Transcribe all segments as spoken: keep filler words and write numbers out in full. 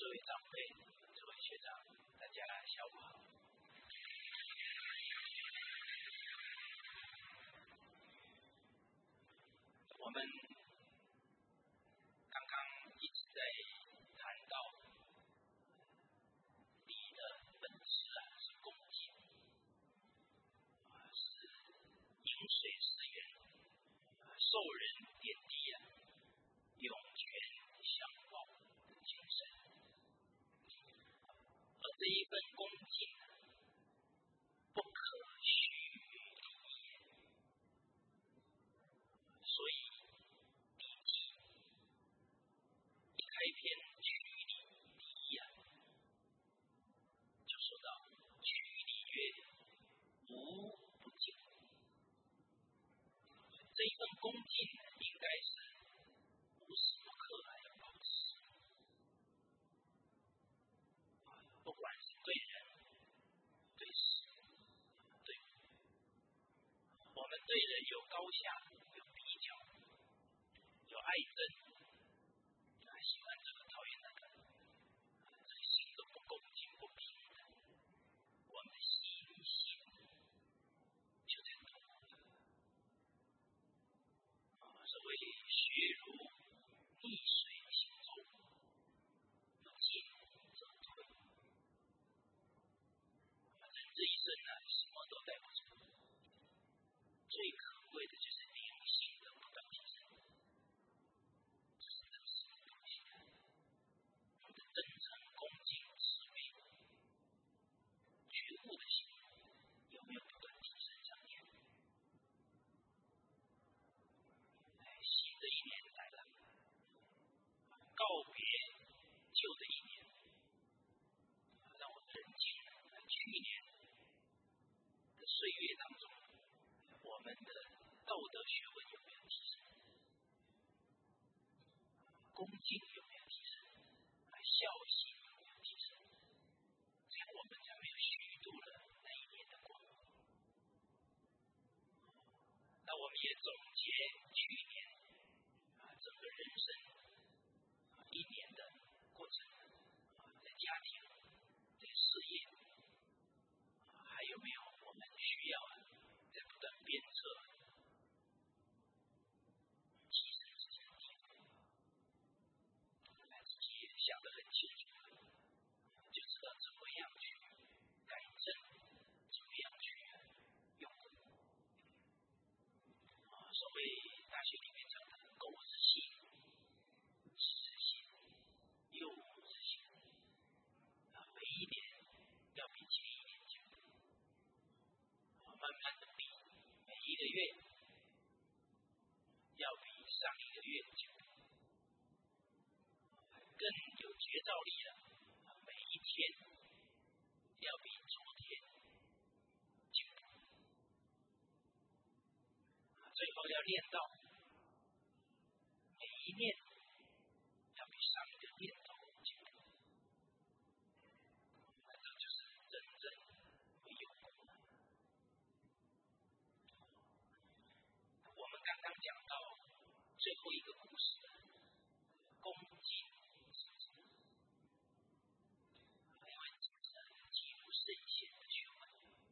各位长辈、各位学长，大家下午好。我们刚刚一直在谈到礼的本质啊，是恭敬，是饮水思源，受人点滴啊，涌泉相报的精神。而这一份恭敬啊，不可虚于礼也。所以《礼记》一开篇曲礼礼啊，就说到曲礼乐，无不敬。这一份恭敬应该是无时不刻还要保持，不管是对人、对事、对物，我们对人有高下，有比较，有爱憎，喜欢这个讨厌那个，这个心都不恭敬不平的，我们的心性就在动。所谓学如逆水行舟，不进则退。人这一生呢，什么都带不走，最可贵的就是灵性的不断提升，这是真实的东西。我们的真诚、恭敬、慈悲、觉悟的心有没有不断提升上去？新的一年来了，告别旧的一年，让我们认清去年的岁月当中，我们的道德学问有没有提升，恭敬有没有提升，孝心有没有提升，这样我们才没有虚度了那一年的光。那我们也总结去年啊整个人生一年的过程，在家庭、在事业，还有没有我们需要在不断鞭策、提升自己的地方？自己也想得很清楚，就知道怎么样去改正，怎么样去用功。所谓大学里面讲的苟之性、知之性、诱之性，每一年要比前一年进步，慢慢的比每一个月要比上一个月进步，更有觉照力了。每一天要比昨天进步，最后要练到每一念要比上一个念头进步，这就是真正会有功。我们刚刚讲到最后一个故事，恭敬之子，因为子几乎圣贤的学问，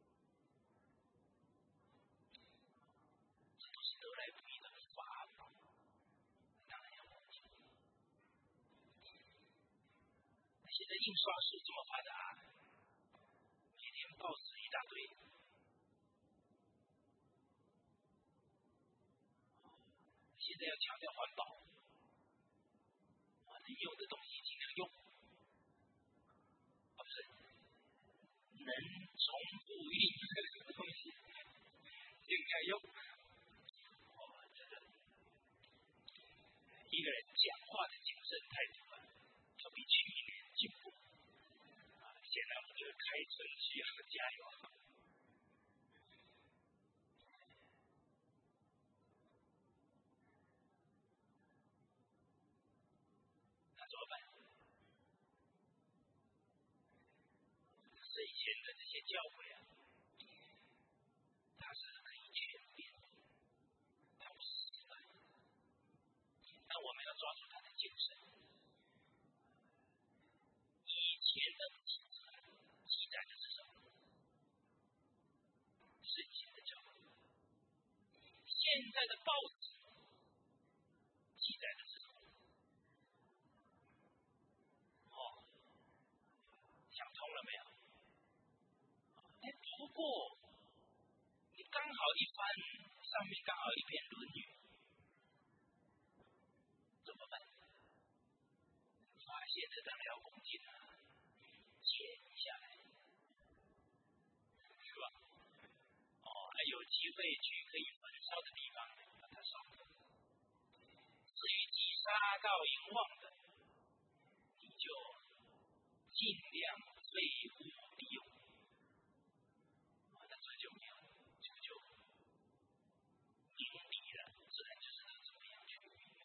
这都是得来不易的法宝，当然要恭敬。现在印刷术这么发达，每天报纸一大堆，现在要强调环保，能用的东西尽量用，不是能重复运用的东西尽量用。哦，这个一个人讲话的精神态度啊，要比去年进步。啊，现在我们这个开车需要加油。那怎么办？圣贤的这些教诲啊，它是可以全变的，它不是死板。但我们要抓住它的精神。 在的报纸记载的是什么？哦，想通了没有？哎，不过你刚好一翻，上面刚好一篇《论语》，怎么办？发现这张辽公镜啊，剪下来，是吧？哦，还有机会去可以焚烧的地方，把它烧掉。至于击杀到淫妄的，你就尽量废物利用，那这就没有，这就盈利了，自然就知道怎么样去运用。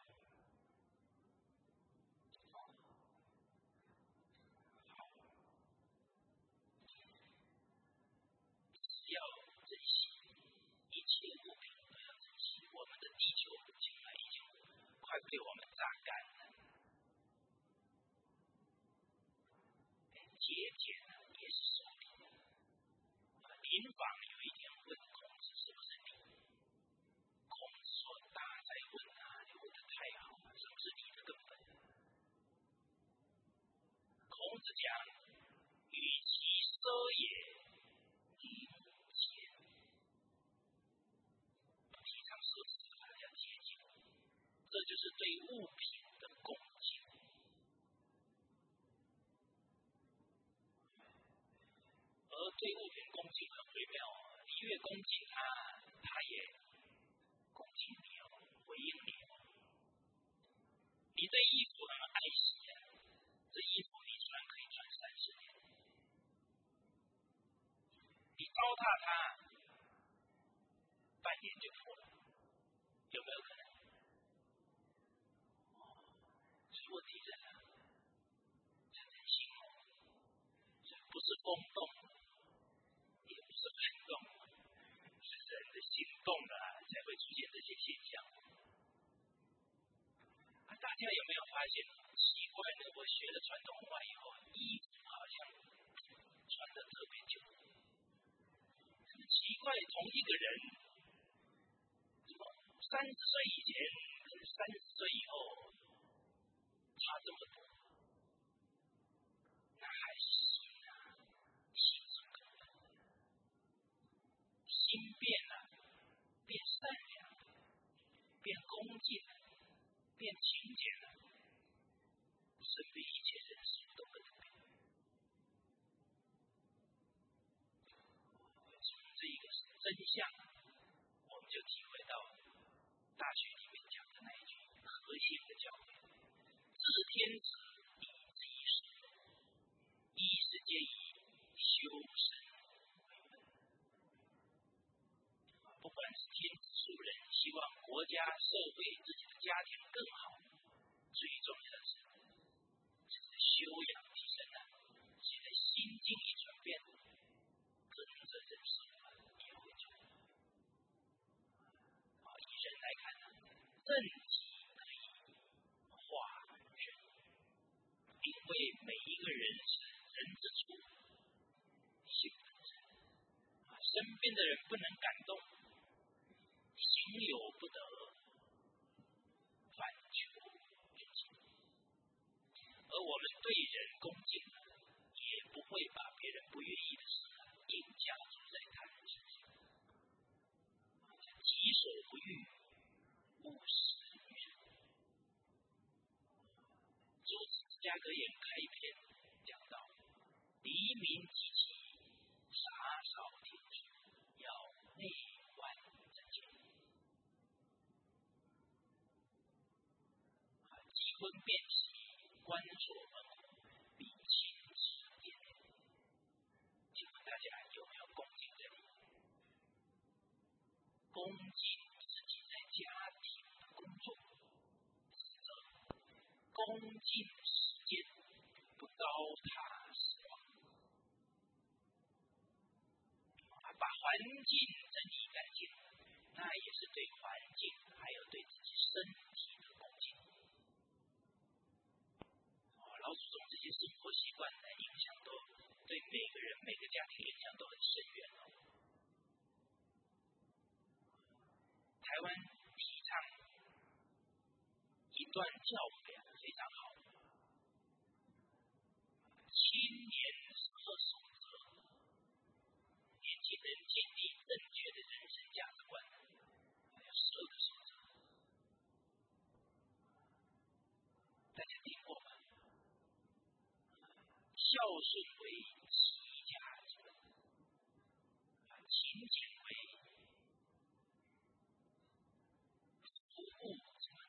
要珍惜一切物品都要珍惜。我们的地球现在已经快被我们榨干了。节俭呢也是手里的。林坊有一天问孔子是不是理？孔子说大哉问啊，你问的太好了，什么是理的根本？孔子讲，与其奢也，宁俭。提倡奢侈啊，要节俭，这就是对物品的恭敬。而对物品恭敬很微妙啊，你越恭敬它，它也恭敬你哦，回应你哦。你对衣服很爱惜啊，这衣服你穿可以穿三十年。你糟蹋它，半年就破了，有没有可能？所以问题在哪？在人心哦，所以不是风动，也不是人动，是人的心动了才会出现这些现象。啊，大家有没有发现奇怪呢？我学了传统文化以后，衣服好像穿得特别久。奇怪，同一个人，怎么三十岁以前跟三十岁以后差这么多？那还是心啊，心是根本。心变了，变善良，变恭敬，变勤俭了，身边一切人事都跟着变。从这个真相，我们就体会到大学里面讲的那一句核心的教诲：知天子以己所，衣食皆以修身为本。不管是天子庶人，希望国家、社会、自己的家庭更好，最重要的是，就是修养提升了，现在心境一转变，跟着人生也会转。啊，以人来看呢，正己可以化人，因为每一个人是人之初，性本善。啊，身边的人不能感动，行有不得，反求诸己。而我们对人恭敬，也不会把别人不愿意的事硬加诸在他人身上。己所不欲，勿施于人。诸子芝加哥也开篇讲到：黎民济济，洒扫庭除，要内外正清。积婚变喜，关锁门户，必亲之殿。请问大家有没有恭敬这里？恭敬自己在家庭的工作职责，恭敬时间，不糟蹋时光。把环境整理干净，那也是对环境还有对自己身体的恭敬。老祖宗这些生活习惯的影响都对每个人每个家庭影响都很深远哦。台湾一段教诲啊，非常好。青年十二守则，年轻人建立正确的人生价值观，还有十二个守则，大家听过吗？孝顺为齐家之本，勤俭为夫妇之本，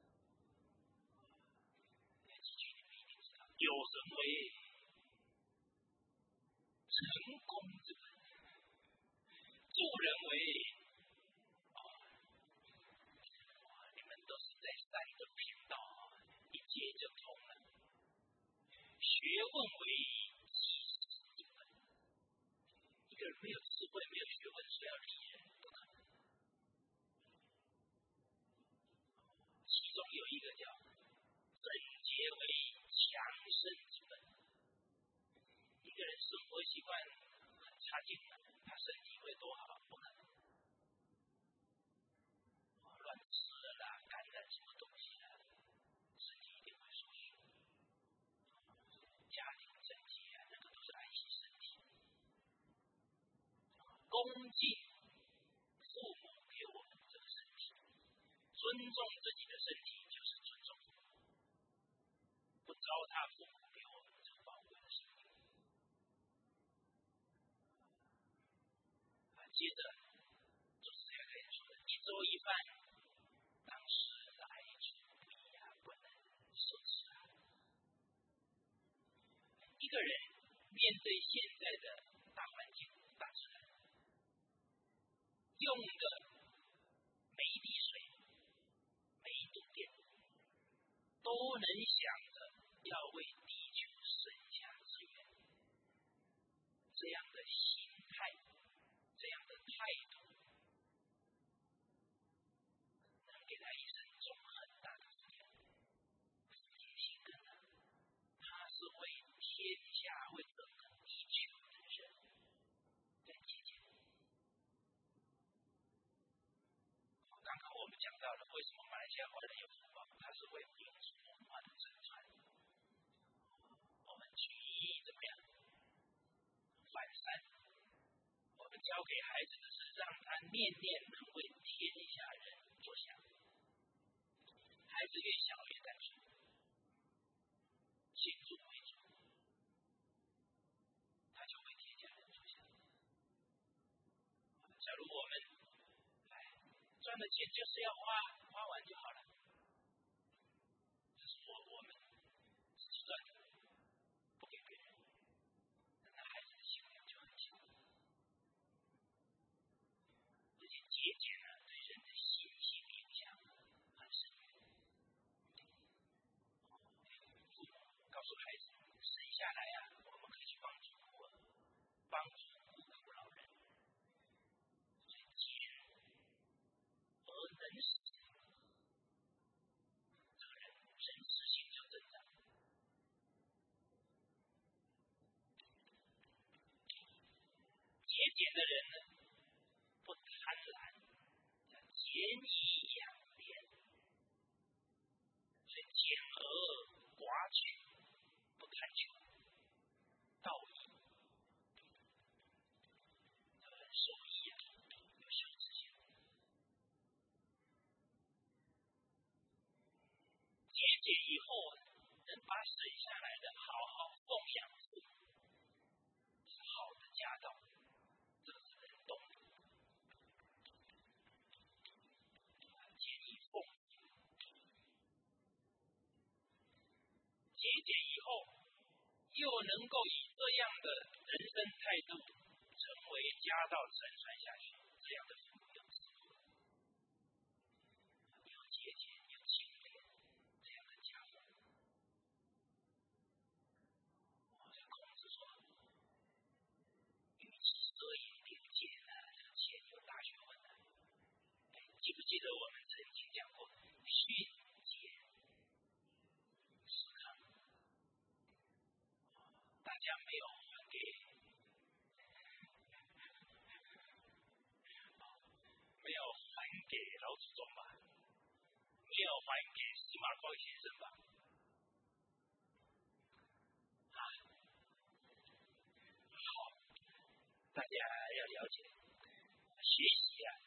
这几句你们一定知道。有神为成功之本，助人为哦，你们都是在三个频道一接就通了。学问为济世之本，一个人没有智慧、没有学问，谁要理人？不可能。其中有一个叫整洁为强身之本。一个人生活习惯很差劲的，他身体会多好？不可能。乱吃了啦，感染什么东西啦，身体一定会受损。家庭整洁啊，那个都是爱惜身体。恭敬父母给我们这个身体，尊重自己的身体就是尊重，不糟蹋父母给我们这个宝贵的生命。啊，接着主持人可以说的，一粥一饭，当时来之不易啊，不能奢侈啊。一个人面对现在的大环境、大自然，用的每一滴水、每一度电，都能想着要为地球省下资源，这样的心态、这样的态度，能给他一生中很大的福田。福田心根啊，他是为天下、为整个地球的人在节俭。刚刚我们讲到了为什么马来西亚华人有福报，它是为民族文化的承传。我们举一怎么样？反善，我们教给孩子的是让他念念能为天下人着想。孩子越小越单纯，先入为主，他就为天下人着想。假如我们赚的钱就是要花，花完就好了。这是我我们自己赚的，不给别人，那孩子的心量就很小。而且节俭呢，对人的心性影响很深远。父母告诉孩子，生下来啊，我们可以去帮助孤儿，帮助孤苦老人。所以俭而能使，这个人真实性就增长。节俭的人呢，不贪婪，俭以养廉，所以俭而寡取，不贪求，道义，这很受益啊，有羞耻心。节俭以后啊，能把省下来的好好奉养父母，是好的家道，这是人懂的。节以奉节俭以后，又能够以这样的人生态度，成为家道承传下去，这样的父母有智慧，有节俭，有清廉，这样的家风。所以孔子说，与其奢也并俭啊，这个钱有大学问的。记不记得我们曾经讲过训俭思康？大家没有还给，没有还给老祖宗吧？勉没有还给司马光先生吧？啊，好，大家要了解，学习啊，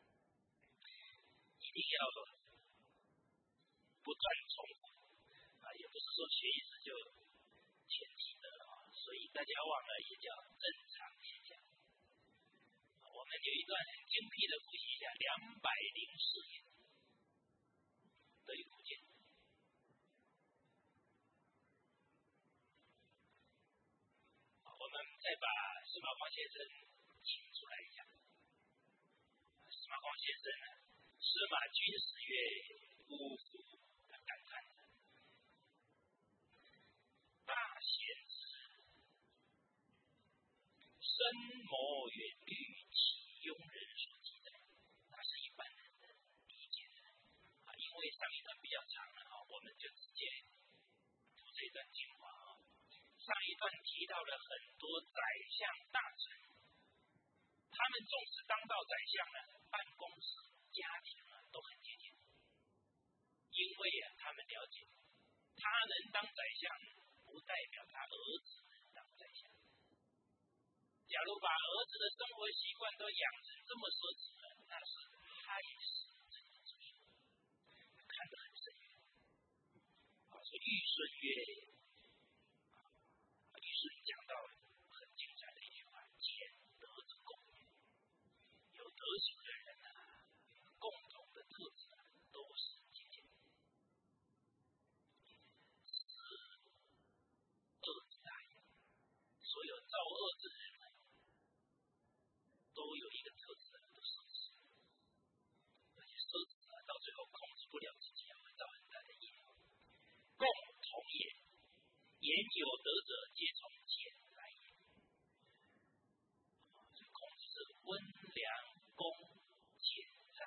一定要不断重复啊，也不是说学一次就全记得啊，所以大家忘了也叫正常现象。我们有一段很精辟的复习一下，两百零四页的一个古卷。我们再把司马光先生请出来一下。司马光先生呢，司马君时曰：“呜呼！”他感叹大贤之深谋远虑，其庸人所记载。那是一般人的理解的啊，因为上一段比较长了啊，我们就直接读这段精华啊。上一段提到了很多宰相大臣，他们纵使当到宰相呢，办公室、家庭啊都很节俭，因为啊，他们了解，他能当宰相，不代表他儿子能当宰相。假如把儿子的生活习惯都养成这么奢侈了，那是害死人的之术，看得很深远。啊，所以虞舜曰。是讲到很精彩的一句话：俭德之共也。有德行的人啊，共同的特质都是节俭。是恶之大也。所有造恶之人呢，都有一个特质，都奢侈。而且奢侈啊，到最后控制不了自己，会造很大的业。共同也。言有德者，皆从俭来也。孔子是温良恭俭让。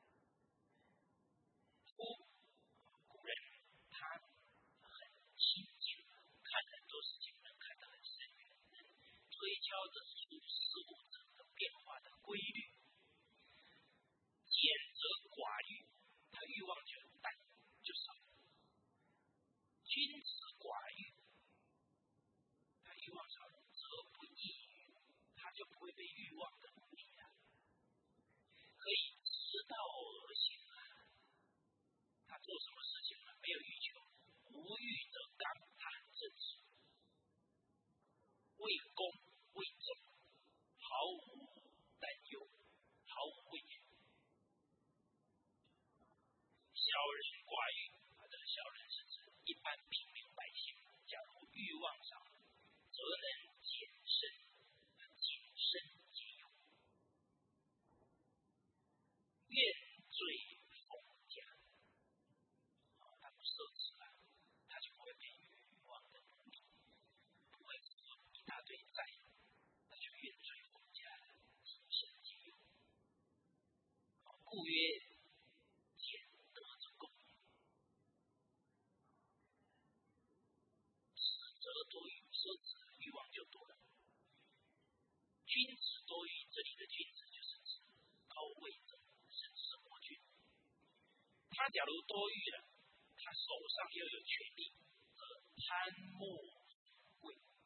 夫古人他很清净，看很多事情能看得很深远，能推敲得出事物整个变化的规律。俭则寡欲，他欲望就淡就少。君子寡欲。欲望少，则不抑郁，他就不会被欲望的奴役啊。可以直道而行啊。他做什么事情呢？没有欲求，无欲则刚，他很正直，为公为众，毫无担忧，毫无畏惧。小人寡欲啊，这个小人是指一般平民百姓，假如欲望少，则能谨慎，谨慎节用，愿罪奉家。他不奢侈啊，他就不会被欲望的奴役，不会一大堆债，他就愿罪奉家，谨慎节用。故曰俭德之共也。舍则多于奢侈，欲望就多了。君子多于，这里的君子就是指高位者，甚至是国君。他假如多欲了，他手上又有权力，则贪慕富贵。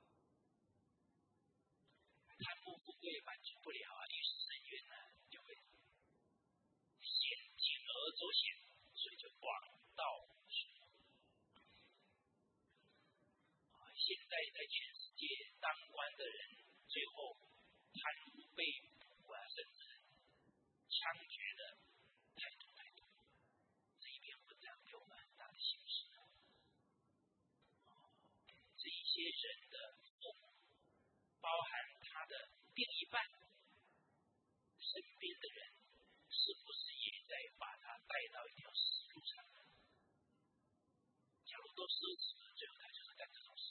贪慕富贵满足不了啊，于是深渊呢就会险铤而走险，所以就广道出。现在在全世界当官的人，最后贪污被捕啊，甚至枪决的太多太多。这一篇文章给我们很大的启示。这一些人的父母，包含他的另一半，身边的人，是不是也在把他带到一条死路上？假如都奢侈了，最后他就是干这种事。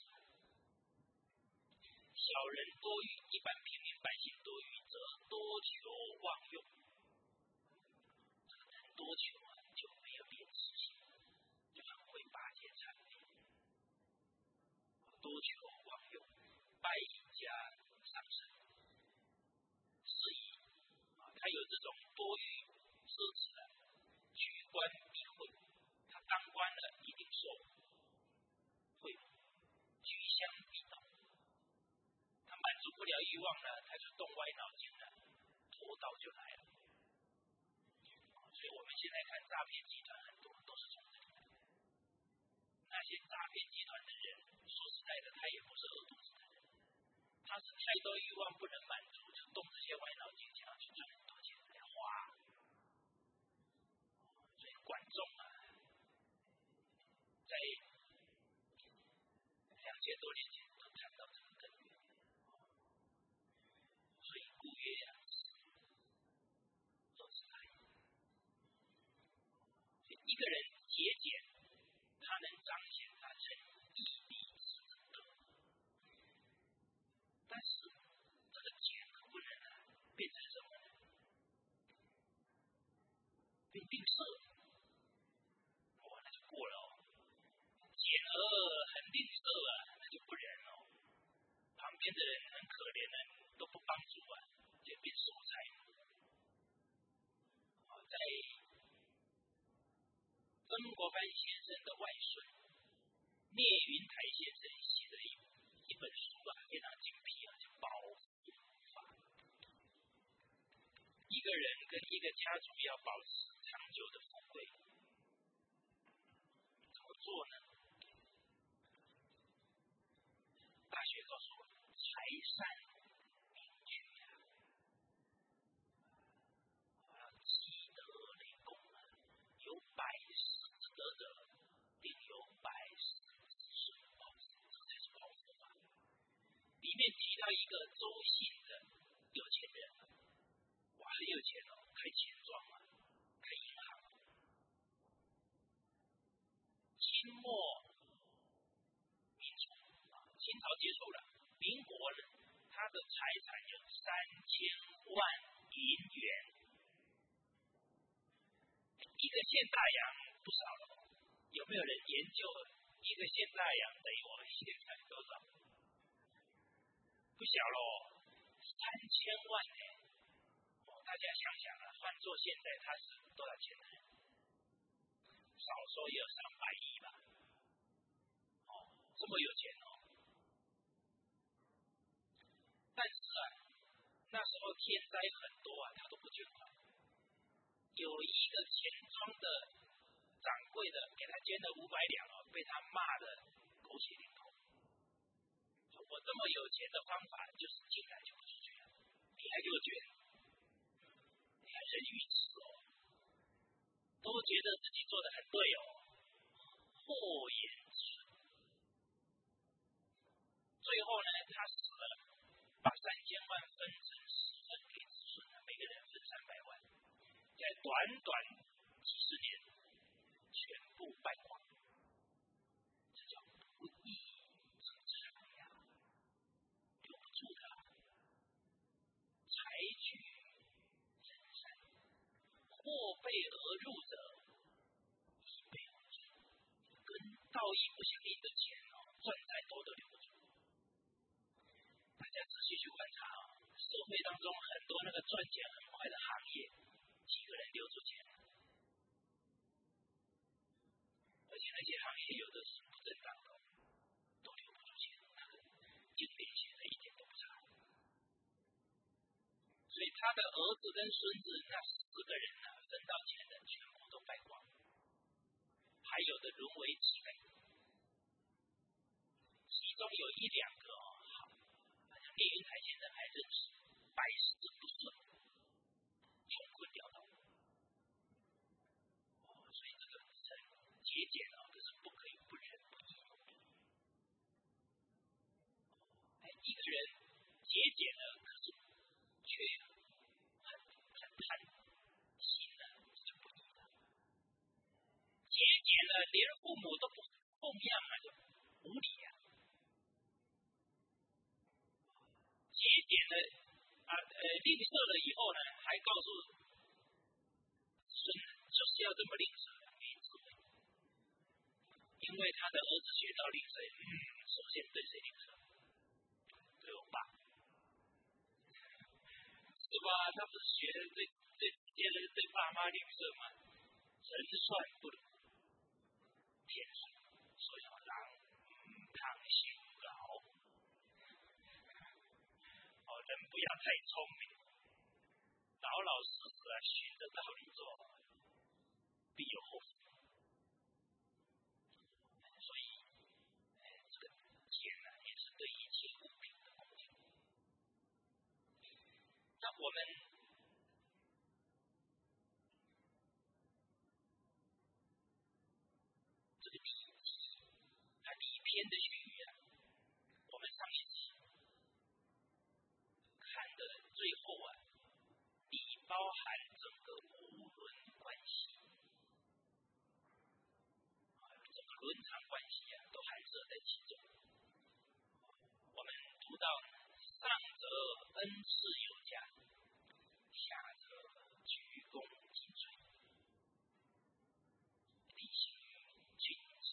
小人多欲，一般平民百姓多欲，则多求妄用。这个人多求啊，就没有廉耻心，就很会巴结谄媚。多求妄用，败家伤身。是以啊，他有这种多欲奢侈的，居官避讳， 脑筋了，拖到就来了。所以我们现在看诈骗集团很多都是从这里来的。那些诈骗集团的人，说实在的，他也不是饿肚子的人，他是太多欲望不能满足，就动这些歪脑筋，想要去赚很多钱来花。所以观众啊，在两千多年前都谈到这个根源。所以古月呀，都是来。一个人节俭，他能彰显他成毅力之德。但是这个钱可不能啊变成什么呢？变吝啬，哇，那就过了哦。减而很吝啬啊，那就不仁哦。旁边的人很可怜的，都不帮助啊，就变守财奴。在曾国藩先生的外孙聂云台先生写的一一本书啊，非常精辟啊，叫《保护法》。一个人跟一个家族要保持长久的富贵，怎么做呢？大学告诉我，财善明确呀，积德累功啊，有百世之德者，定有百世之顺报，这才是保护法。里面提到一个周姓的有钱人，哇，很有钱哦，开钱庄啊，开银行。清末民初，清朝结束了，民国呢，他的财产有三千万银元，一个现大洋不少了。有没有人研究一个现大洋等于我们现在多少？不小喽，三千万呢！哦，大家想想啊，换做现在他是多少钱呢？少说也有三百亿吧。哦，这么有钱哦。但是啊，那时候天灾很多啊，他都不捐款。有一个钱庄的掌柜的给他捐了五百两哦，被他骂的狗血淋头。我这么有钱的方法就是进来就不出去了，你还给我捐，你还人鱼池哦，都觉得自己做的很对哦，祸延子孙。最后呢，他死了，把三千万分成十分给子孙，每个人分三百万，在短短几十年全部败光，这叫不义之财呀，留不住的。财聚人善，或备而入者，亦备而出。跟道义不相应的钱哦，赚再多都留不住。大家仔细去观察啊，社会当中很多那个赚钱很快的行业，几个人留住钱？而且那些行业有的是不正当的，都留不住钱，那个经典写的一点都不差。所以他的儿子跟孙子那十个人呢、啊，分到钱的全部都败光，还有的沦为乞丐。其中有一两个哦，好，好像聂云台先生还认识，百事不顺，穷困潦倒。哦，所以这个人节俭啊，这是不可以不仁不义。哎，一个人节俭了，可是却很很贪心呢，这就不义了。节俭了，连父母都不奉养啊，就无理呀、啊。节俭了啊，呃，吝啬了以后呢，还告诉孙子就是要这么吝啬，没智慧。因为他的儿子学到吝啬，嗯，首先对谁吝啬？对我爸，是吧？他不是学的最最直接的对爸妈吝啬吗？人算不如天算，所以要让嗯，汤修高。哦， 人不要太聪明，老老实实啊，循着道理做，必有后福。所以，哎，这个钱呢、啊，也是对一切物品的恭敬。那我们这个礼记，它礼篇的序语啊，我们上一集看的最后啊，礼包含整个五伦关系，整个伦常关系啊，都含摄在其中。我们读到上则恩赐有加，下则鞠躬尽瘁，力行于君子。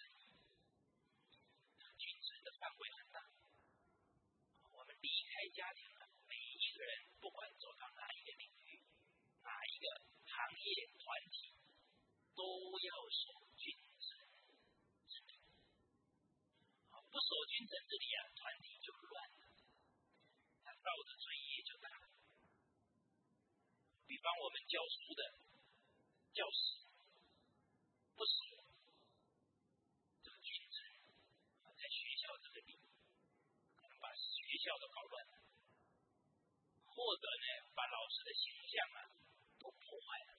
君子的范围很大，我们离开家庭了，每一个人不管走到哪一个领域，哪一个行业团体，都要守君子之礼。不守君子之礼啊，团体就乱了，他造的罪业就大了。比方我们教书的教师不守这个君子，在学校这个礼，可能把学校都搞乱了，或者呢，把老师的形象啊都破坏了。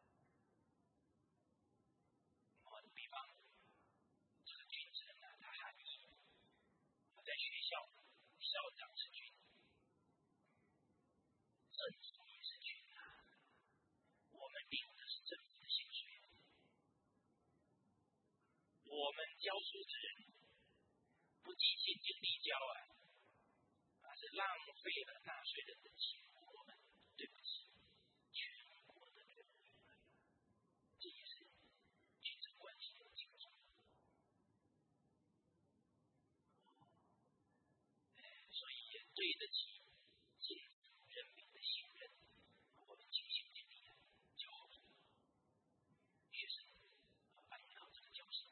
比方这个君臣啊，它含义在学校校长是君，政府也是君啊，我们领的是政府的薪水，我们教书的人不尽心尽力教啊，而是浪费了纳税人的钱，我们对不起全国的人民，这也是君臣关系的精神。所以也对得起尽人民的信任，我们尽心尽力的教学生，扮演好这个角色。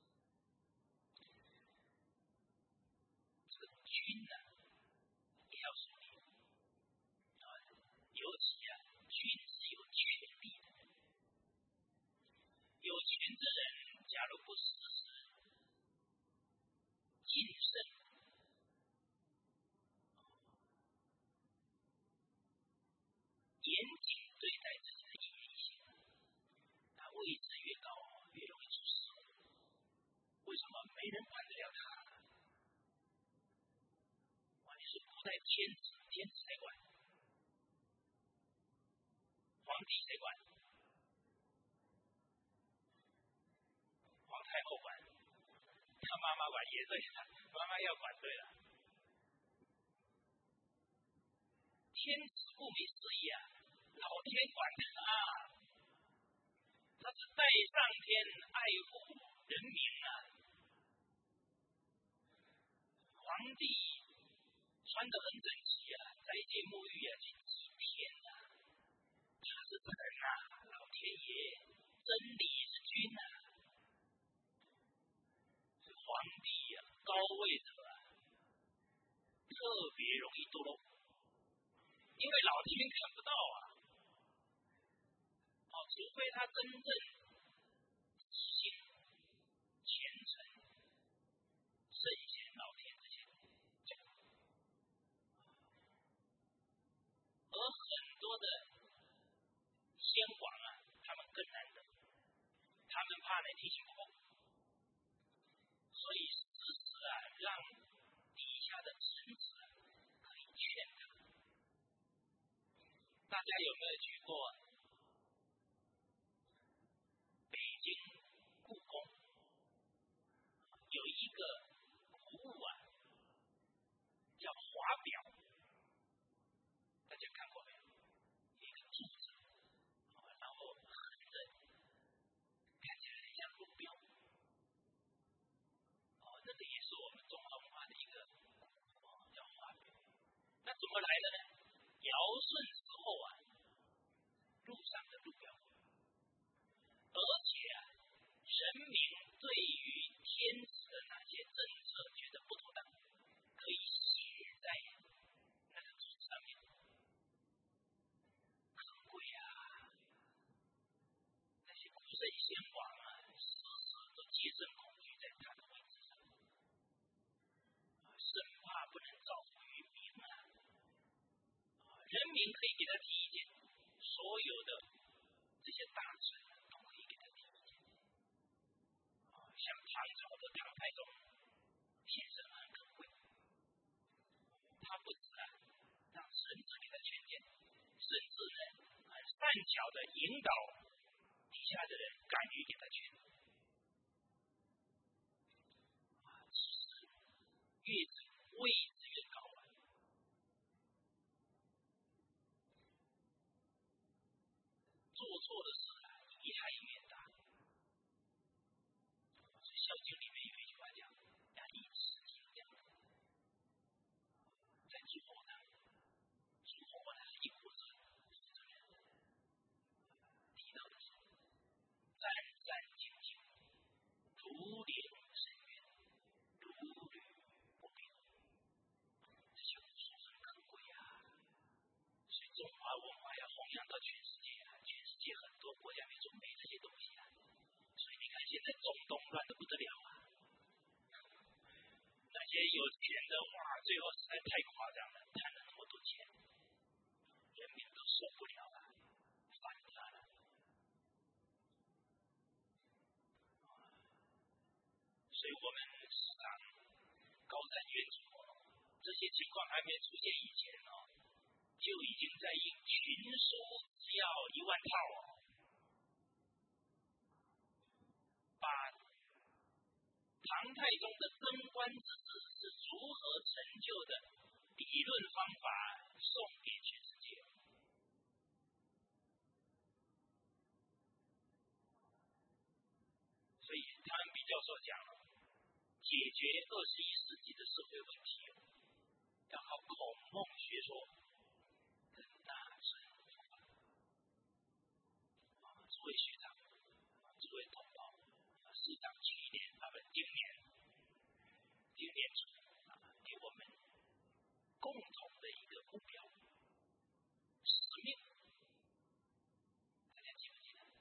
这个君呢，也要守礼，尤其啊，君是有权力的，有权之人，假如不实施谨慎严谨对待自己的业行，他位置越高，越容易出事。为什么？没人管得了他。你是古代天子，天子谁管？皇帝谁管？皇太后管。他妈妈管也对了，妈妈要管对了。天子顾名思义啊，老天管他，他是代上天爱护人民啊。皇帝穿得很整齐啊，斋戒沐浴啊，去祭天啊，他是神啊，老天爷，真理之君啊。是皇帝啊，高位者啊，特别容易堕落。因为老天看不到啊，哦，除非他真正细心、虔诚、圣贤老天之前讲。而很多的先皇啊，他们更难得，他们怕呢提醒不够，所以时时啊让底下的臣子啊可以劝他。大家有没有去过北京故宫？有一个古物啊，叫华表，大家看过没有？一个柱子，然后横着，看起来很像路标。哦，那个也是我们中华文化的一个哦，叫华表。那怎么来的呢？尧舜时候啊，路上的路标，而且啊，人民对于天子的哪些政策觉得不妥当，可以写在那个柱子上面， 民可以给他提意见，所有的这些大臣都可以给他提意见。像唐朝的唐太宗先生很可贵，他不止啊让臣子给他劝谏，甚至呢很善巧的引导底下的人敢于给他劝。其实越是位置越高啊，做错的事啊遗害越大。所以《孝经》里面有一句话讲：“要以此听讲。”在诸侯呢，诸侯呢一国之负责人提到的是战战兢兢，如临深渊，如履薄冰。这些武术很可贵啊，所以中华文化要弘扬到全世界啊，全世界很多国家民族没这些东西啊。所以你看现在中东乱得不得了啊，那些有钱的哇，最后实在太夸张了，贪了那么多钱，人民都受不了了，反他了。所以我们时常高瞻远瞩，这些情况还没出现以前哦，就已经在印群书只要一万套哦，把唐太宗的贞观之治是如何成就的理论方法送给全世界。所以他们比教授讲，解决二十一世纪的社会问题，要靠孔孟学说跟大乘佛法。诸位学长，诸位同胞，市长去年他们今年今年初啊，给我们共同的一个目标使命，大家记不记得？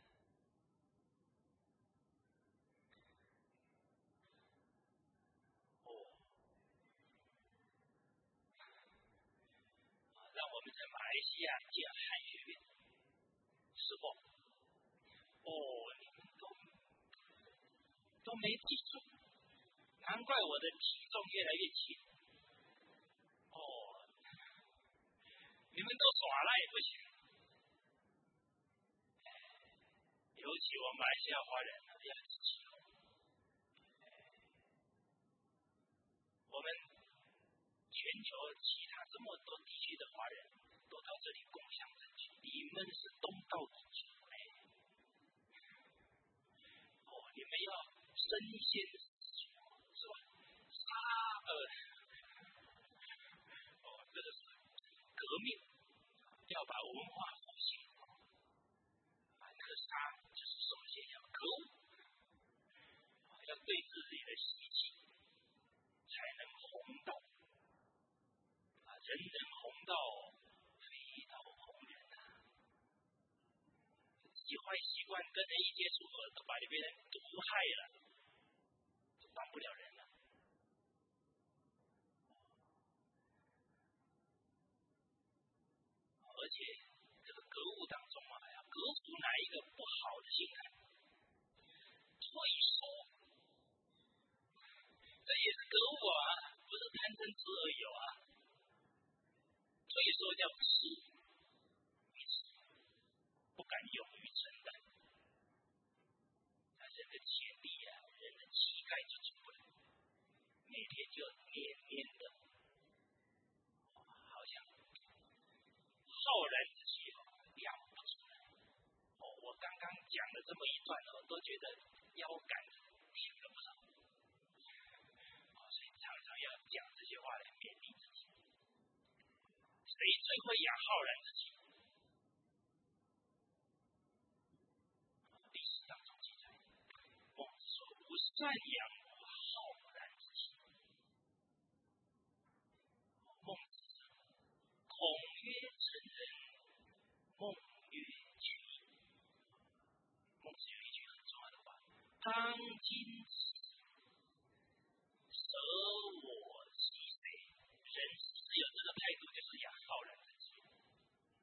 哦，让我们在马来西亚建汉学院，是否？哦，你们都都没记住，难怪我的体重越来越轻。哦，你们都耍赖不行。尤其我们马来西亚华人要支持哦。我们全球其他这么多地区的华人都到这里共享证据，你们是东道主哎。哦，你们要身先士卒是吧？杀呃，哦，这个是革命，要把文化复兴。啊，那个杀就是首先要可恶，要对自己的习气才能弘道。啊，人人弘道，非道弘人啊。自己坏习惯跟人一接触，都把别人毒害了，就帮不了人了。而且这个格物当中啊，要格服哪一个不好的心态，退缩，这也是格物啊，不是贪嗔痴而已啊。退缩叫耻，不敢勇于承担。那人的潜力啊，人的气概就出来，每天就黏黏的，好像浩然之气量不出来。哦，我刚刚讲了这么一段哦，都觉得腰杆挺了不少。哦，所以常常要讲这些话来勉励自己。谁最会养浩然之气？历史当中记载，孟子说：“吾善养吾浩然之气。”孟子，孔曰成人，孟曰去矣。孟子有一句很重要的话：“当今之舍我其谁？”人只有这个态度，就是养浩然之气。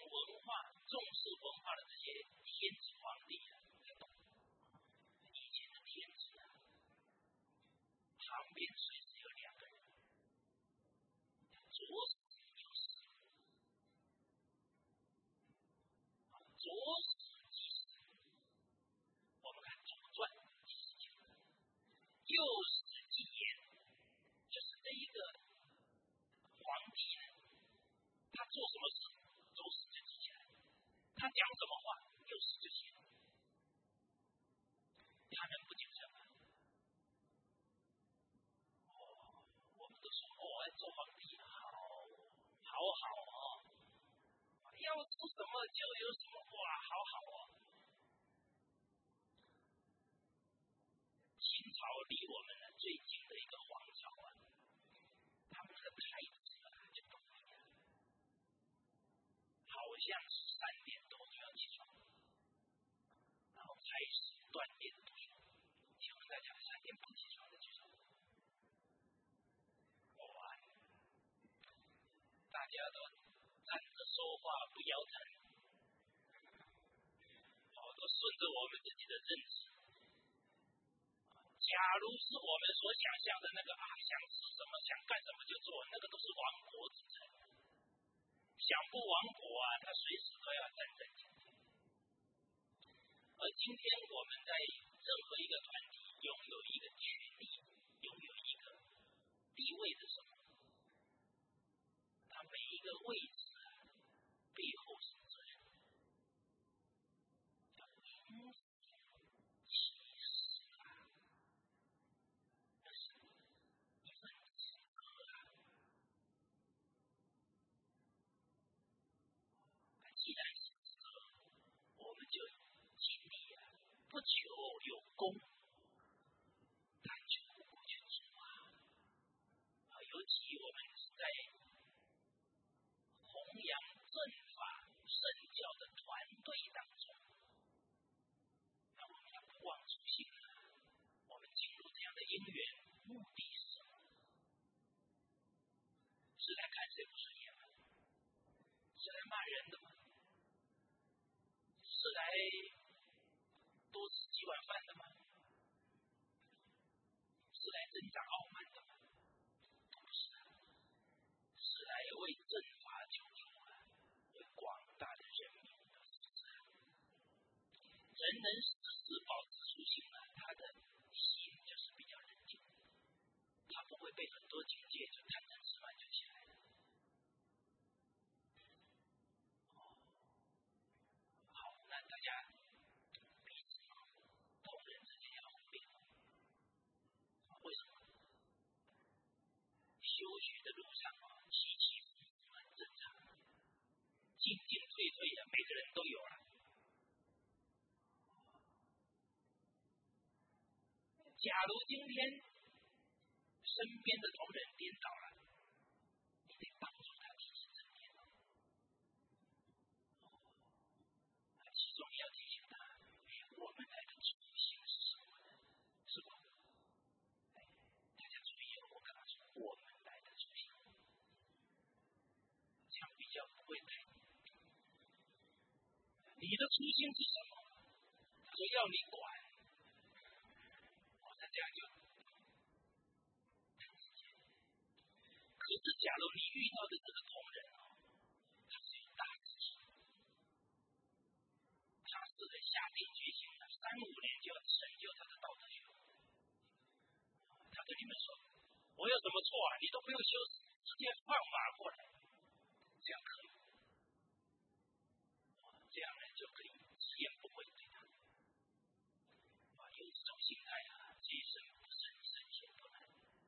文化、重视文化的这些天子皇帝啊，以前的天子啊，旁边随时有两个人，左使右使，左使即使，我们看《左传》第十九，右使即言，就是这一个皇帝呢，他做什么事，左使就记起来，他讲什么话，右使就写。他能不谨慎吗？哦，我们都说哦，做皇帝好，好好哦，要做什么就有什么，哇，好好哦。清朝离我们呢最近的一个皇朝啊，他们那个太子啊就不一样，好像是三点多就要起床，然后开始锻炼读书。请问大家三点半起床的举手？哇，大家都站着说话不腰疼，好，都顺着我们自己的认知。假如是我们所想象的那个啊，想吃什么想干什么就做，那个都是亡国之臣。想不亡国啊，他随时都要战战兢兢。而今天我们在任何一个团体拥有一个权利，拥有一个地位的时候，他每一个位置啊，背后是责任，叫因死起始啊，这是一份职责啊。既然是职责，我们就尽力啊，不求有功，但求无过去做啊。尤其我们是在弘扬正法圣教的团队当中，那我们要不忘初心啊。我们进入这样的因缘，目的是什么？是来看谁不顺眼吗？是来骂人的吗？是来多吃几碗饭的吗？是来增长傲慢的吗？不是，是来为正法求助啊，为广大的人民的福祉。人能时时保持初心啊，他的心就是比较冷静，他不会被很多境界就贪嗔痴慢就起来了。好，那大家彼此同人之间要互勉。为什么？修学的路上啊，起起伏伏很正常，进进退退的，每个人都有了。假如今天身边的同仁颠倒了，你得帮助他提起正念。其中要提醒他，我们来的初心是什么呢？是吧？大家注意，我刚刚说我们来的初心，这样比较不会太。你的初心是什么？他说要你管，我那这样就。可是，假如你遇到的这个同仁啊，他是有大志气，他是下定决心的，三五年就要成就他的道德学问。他跟你们说，我有什么错啊？你都不用修饰，直接放马过来，这样可以。这样呢就可以直言不讳对他。啊，有这种心态啊，其实不是身心不难。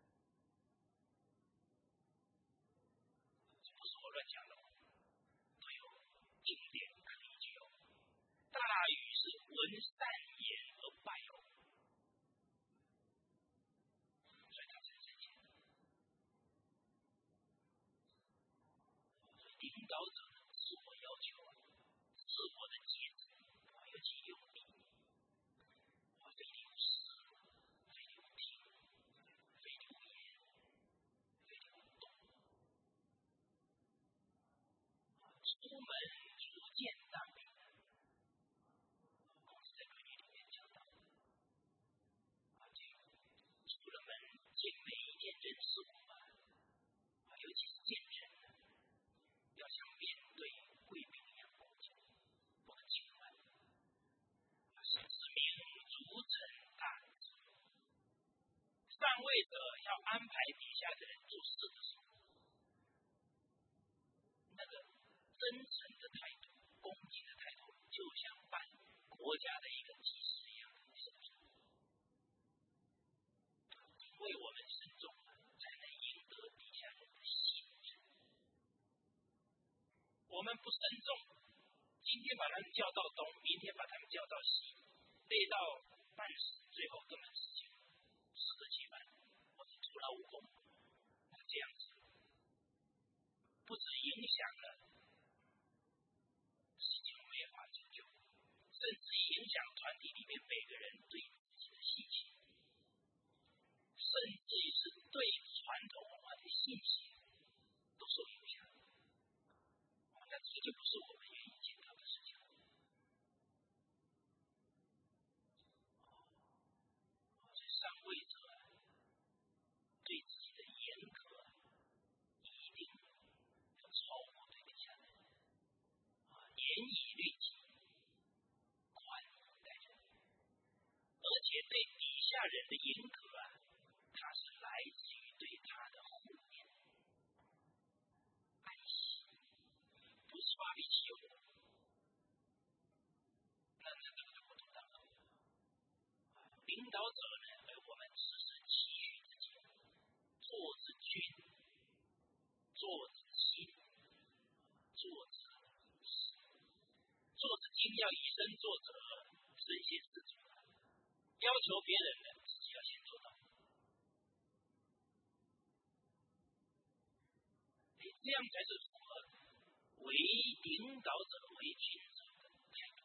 不是我乱讲的，都有经典可依据哦。大禹是闻善言而败哦，所以他才生气。所以领导者的自我要求啊，自我的节制啊，尤其有力，啊，非礼勿视，非礼勿听，非礼勿言，非礼勿动。出门除安排底下的人做事的时候，那个真诚的态度、恭敬的态度，就像办国家的一个祭司一样的慎重。因为我们慎重了，才能赢得底下人的信任。我们不慎重，今天把他们叫到东，明天把他们叫到西，累到半死，最后根本事情适得其反，或者徒劳无功。那这样子，不止影响了事情没法成就，甚至影响团体里面每个人对自己的信心，甚至于是对传统文化的信心都受影响。那这就不是我们愿意见到的事情。所以上位者对自己的严格一定要超过对底下的人，严以律己，宽待人，而且对底下人的严格啊，它是来自于对他的护念、爱惜，不是发脾气有的。那那这个就不妥当了。领导者呢，而我们时时期许自己，做之君，做之亲，做之事，做之君要以身作则，身先士卒，要求别人呢，自己要先做到。这样才是符合为领导者为君者的态度。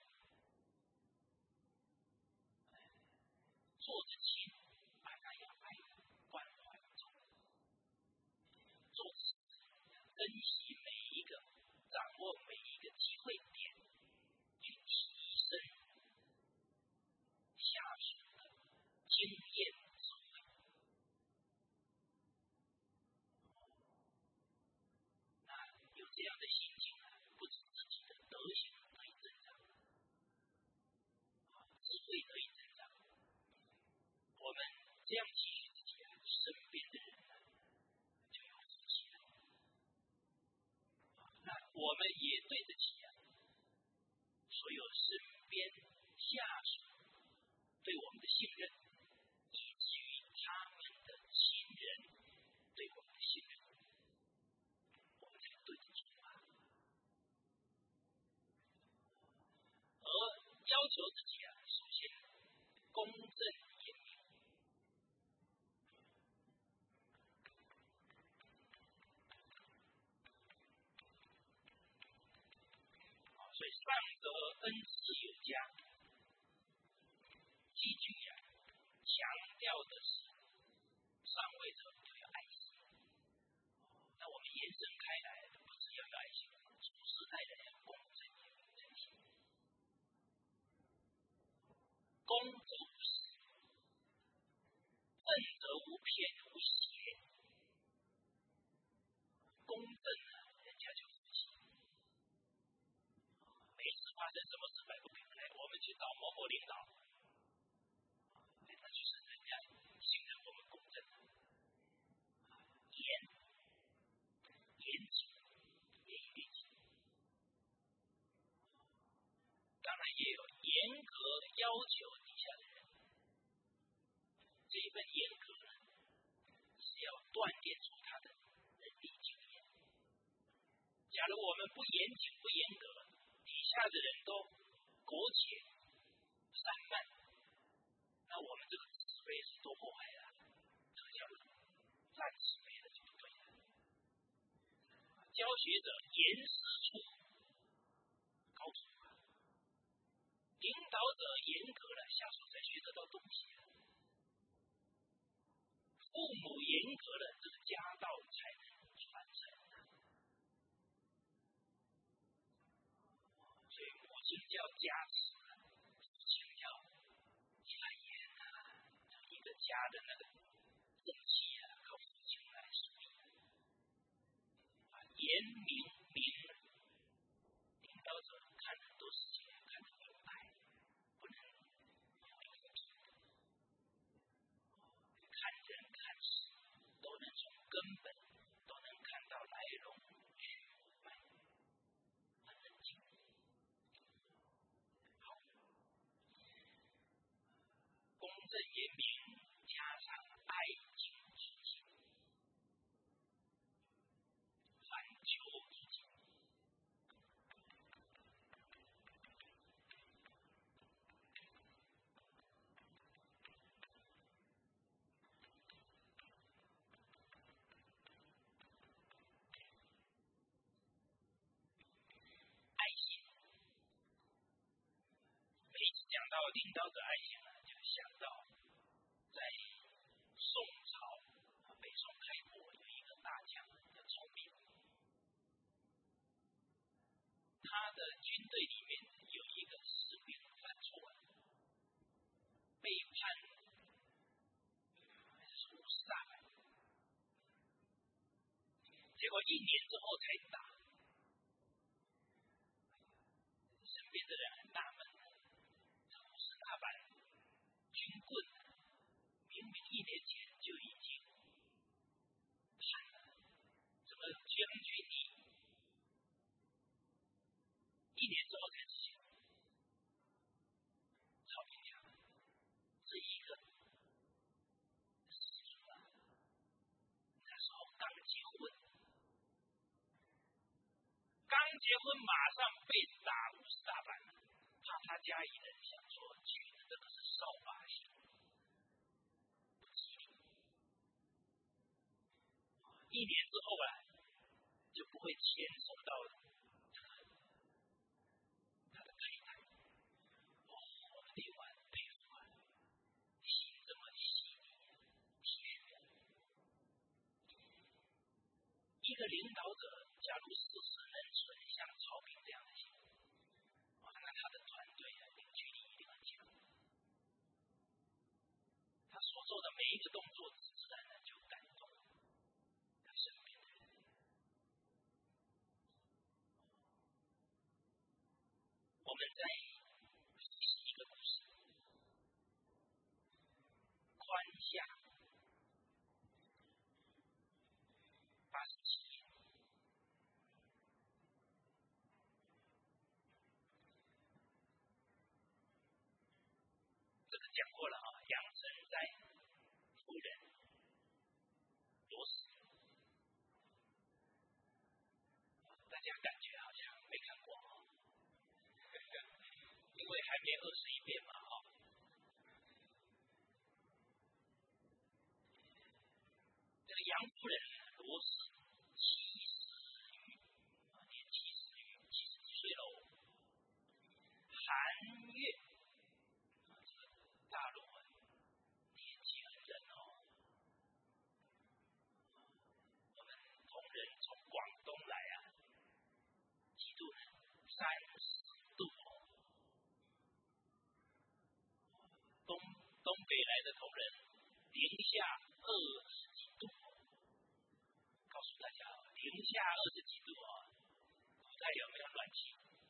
做之亲，爱他要爱，关怀众；做之事，珍惜每一个，掌握每一个机会点，去提升下属的经验智慧。那有这样的心境啊，不止自己的德行得以增长，智慧得以增长。我们这样期许自己啊，身边的人呢，就有福气了。那我们也对得起啊，所有身边下属对我们的信任，以至于他们的亲人对我们的信任，我们才对得住啊。而要求自己啊，首先公正严明。所以上得恩赐有加，积聚啊，强调的是上位者就要爱心。那我们延伸开来，不只要有爱心，处事待人要公正严明正气。公则无私，正则无偏无邪。公正啊，人家就服气。每次发生什么事摆不平来，我们去找某某领导，那就是人家信任我们公正，严严谨，严以律己。当然也有严格要求底下的人，这一份严格呢，是要锻炼出他的能力经验。假如我们不严谨不严格，底下的人都苟且散漫，那我们这个慈悲是多祸害啊！这个叫烂慈悲的就不对了。教学者严师出高徒啊，领导者严格了，下属才学得到东西啊。父母严格了，这个家道才能传承啊。所以母亲就要加持，父亲要加严啊，一个家的那个正气啊，靠父亲来树立啊。严明明，领导者看很多事情看得明白，不能有意见，看人看事到领导者爱情呢，就想到在宋朝北宋开国有一个大将叫曹彬，他的军队里面有一个士兵犯错了，被判五十大板，结果一年之后才打。身边的人很纳闷，这五十大板军棍明明一年前就已经判了，怎么将军你一年之后才执行？曹彬讲，这一个死猪啊，那时候刚结婚，刚结婚马上被打五十大板了，怕他家里人想说娶的这个是扫把星，不吉利。一年之后啊，就不会牵涉到这个他的太太。哦，我们得完佩服啊，心这么细腻体恤。一个领导者，假如事事能存像曹彬这样的心，那他的团队啊，凝聚力一定很强。他所做的每一个动作，自然的就感动他身边的人。我们再提一个故事，宽下八十七页。这个讲过了啊，杨成哉夫人罗斯，大家感觉好像没看过啊，因为还没二十一遍嘛啊。这个杨夫人罗斯七十余，年七十余，七十几岁喽。韩越，这个大陆啊，年纪很人哦。我们同仁从广东来啊，几度呢？三十度哦。东东北来的同仁，零下二十几度哦。告诉大家，零下二十几度啊，古代有没有暖气？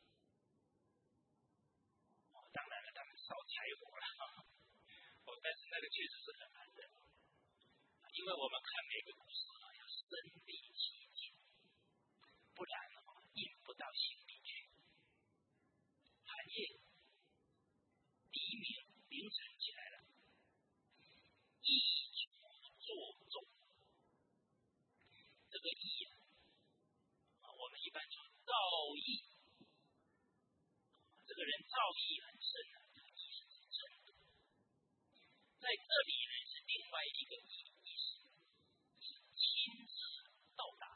哦，当然了，他们烧柴火了。哦，但是那个确实是很难的，因为我们看每个故事啊，要身临其境，不然哦，印不到心里去。寒夜，黎明凌晨起来了，一出作众。这个义啊，我们一般说造诣，这个人造诣很深啊，这个义是指程度。在这里呢是另外一个义意思，是亲自到达，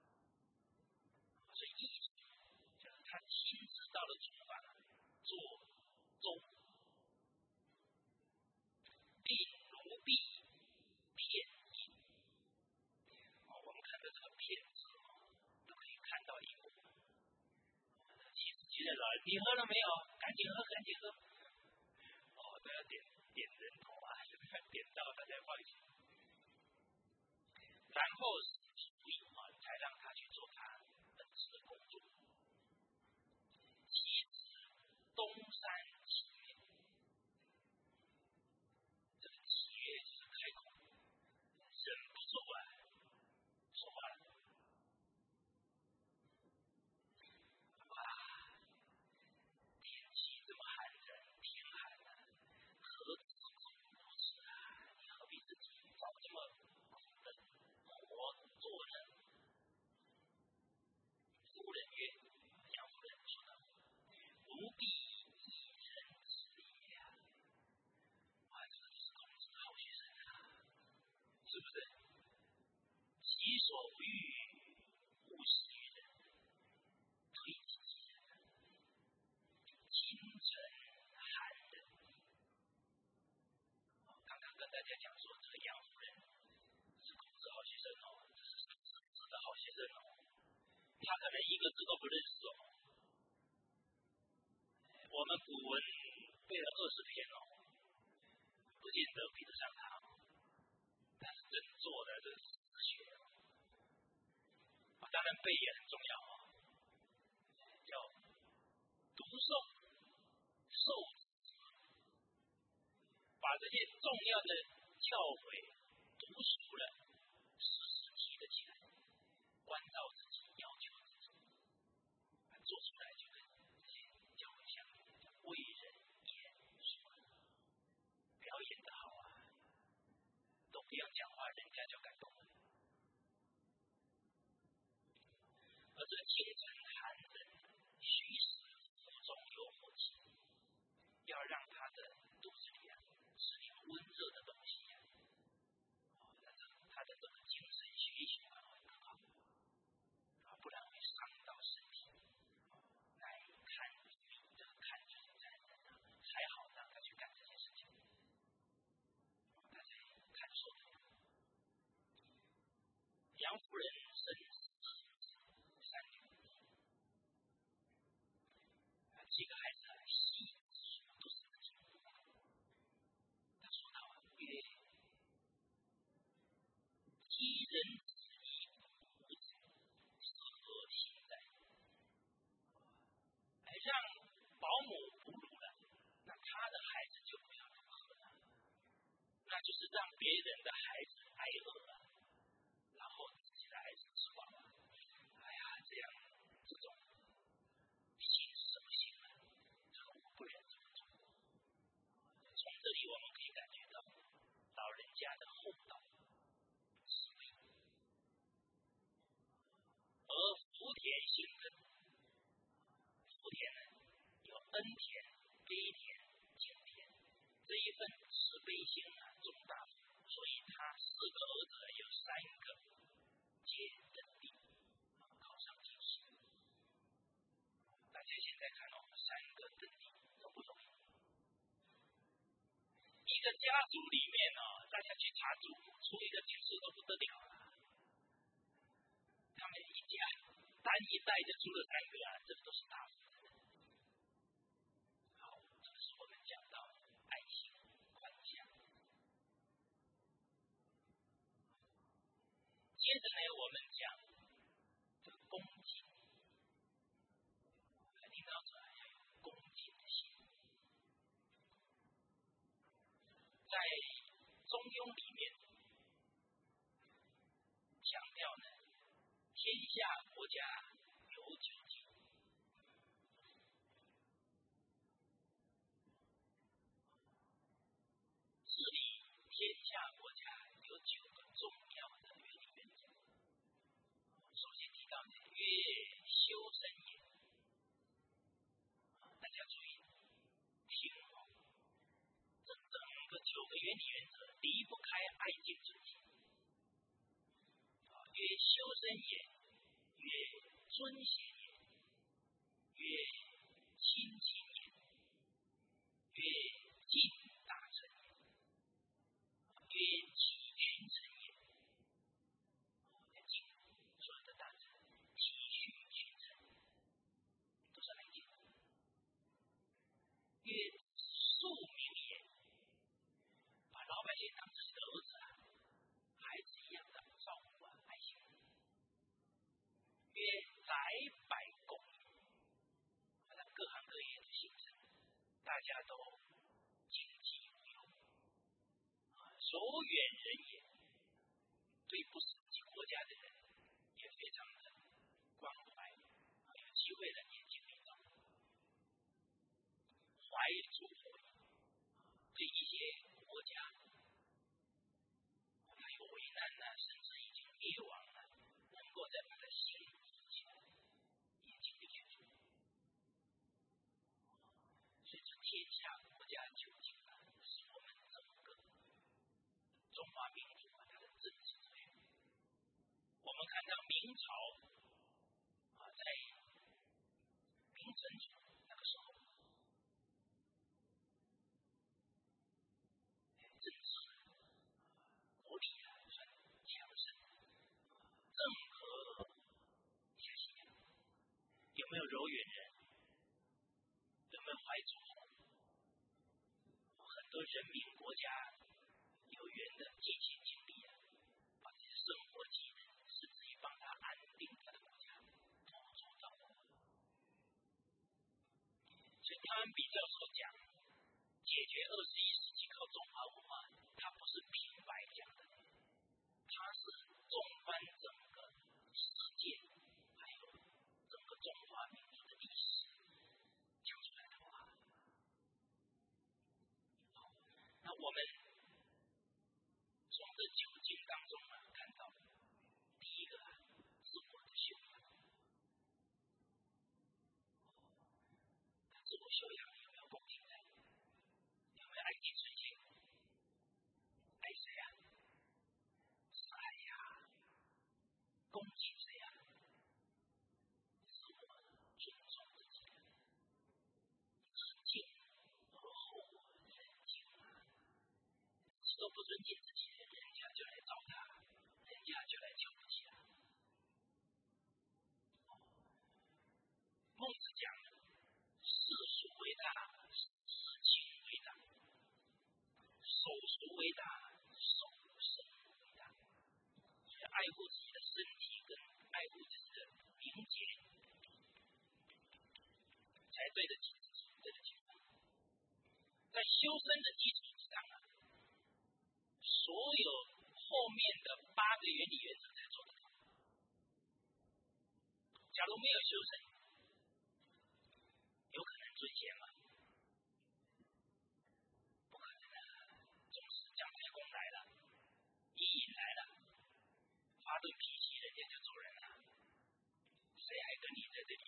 所以义就是他亲自到了厨房做粥，令奴婢片饮。我们看到这个片子都可以看到一幕。其实其实老人，你喝了没有？赶紧喝，赶紧喝。哦，都要点点人头啊，点到他才放心。然后所以啊，才让他去做他本职的工作。其实东山七月，这个七月就是开口，忍不住啊，说话了。哇，天气这么寒冷，天寒了，何止苦如此啊？你何必自己找这么苦的活做呢？夫人曰：“杨夫人说道，奴婢一人之也啊。”哇，这个就是孔子的好学生啊，是不是？己所不欲，勿施于人，推己及人。清晨寒冷， 讲说这个杨夫人是孔子好学生哦，这是孔子的好学生哦，他可能一个字都不认识哦。我们古文背了二十篇哦，不见得比得上他，但是真做的这是实学啊，当然背也很重要哦，要读诵受把这些重要的教诲读熟了，时时记得起来，关照自己，要求自己，做出来就跟这些教诲相应，叫为人言说。表演的好啊，都不要讲话，人家就感动了。而这个清晨寒人，须时腹中有母亲，要让他的肚子里啊是有温热的东西呀、啊，他的这个精神学习啊会更好，啊，不然会伤到身体。乃看明的看准才能啊，才好让他去干这件事情。他才看错的。杨夫人生三女，几个孩子啊，细都是自己。他说到啊，曰：其人子以无子，是何行哉？哎，让保姆哺乳了，那他的孩子就不要如何了，那就是让别人的孩子挨饿了，然后自己的孩子吃饱了。哎呀，这样这种心是什么心呢？这个我不忍这么做。从这里我们可以感觉到老人家的厚道智慧，而福田性根，福田呢有恩田、悲田、敬田，这一份慈悲心啊重大，所以他四个儿子有三个皆登第，考上进士。大家现在看哦，三个登第都不容易。一个家族里面哦，大家去查族谱，出一个进士都不得了了。他们一家单一代就出了三个啊，这都是大福。好，这个是我们讲到爱心宽下。接着呢，我们讲这个恭敬，领导者要有恭敬的心。在中庸里面强调呢，天下国家有九经，治理天下国家有九个重要的原理原则。首先提到呢，曰修身也。大家注意听哦，这整个九个原理原则离不开爱敬尊敬。曰修身也，曰尊贤也，曰亲近也，曰敬大臣也，曰体群臣也。敬所有的大臣，体恤群臣，都是来敬。曰庶民也，把老百姓当自己的儿子啊，孩子一样的照顾啊，爱心。曰来百公，好像各行各业的形成，大家都经济无忧，所远人也，对不是自己国家的人也非常的关怀，有机会了也尽力照顾。怀诸佛，对一些国家它有危难呢、啊，甚至已经灭亡了，能够再把它兴起起来，也尽力去做。所以这天下国家究竟啊，是我们整个中华民族啊它的政治哲学。我们看到明朝啊，在明成祖那个时候，政治远人有没有怀祖国？很多人民国家有缘的积极经历啊，把这些生活技能甚至于帮他安定他的国家投入到国。所以汤恩比教授讲，解决二十一世纪靠中华文化，他不是平白讲的，他是纵观整个世界，还有整个中华民族的历史讲出来的话。那我们从这九经当中啊，看到第一个啊，自我的修养。自我修养有没有共情在？有没有爱弟尊敬？爱谁啊？是爱呀，恭敬谁啊？自我尊重自己，自敬而后人敬啊。自己都不尊敬自己，人家就来糟蹋，人家就来瞧不起他。孟子讲，世俗为大，事情为大；手俗为大，手身为大。所以爱护自己的身体跟爱护自己的名节，才对得起自己，对得起自己。在修身的基础之上啊，所有后面的八个原理原则才做得到。假如没有修身，有可能尊贤吗？不可能啊！总是姜太公来了，伊尹来了，发动脾气，人家就走人了。谁还跟你在这里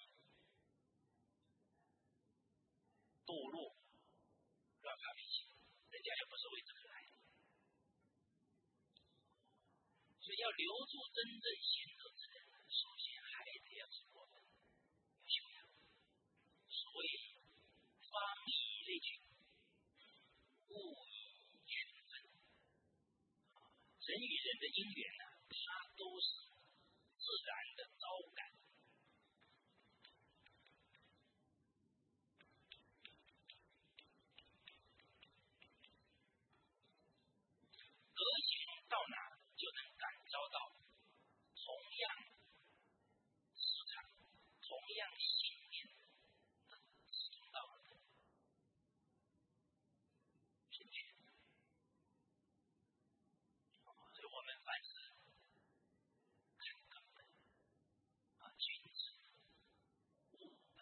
堕落、乱发脾气？人家又不是为这个来的。所以要留住真正贤德之人，首先还得要是我们有修养。所谓方以类聚，物以群分。人与人的因缘呢、啊，它都是自然的招感。德行到哪就能感召到同样市场、同样信念的志同道合的人群。所以我们凡事看根本啊，君子务本。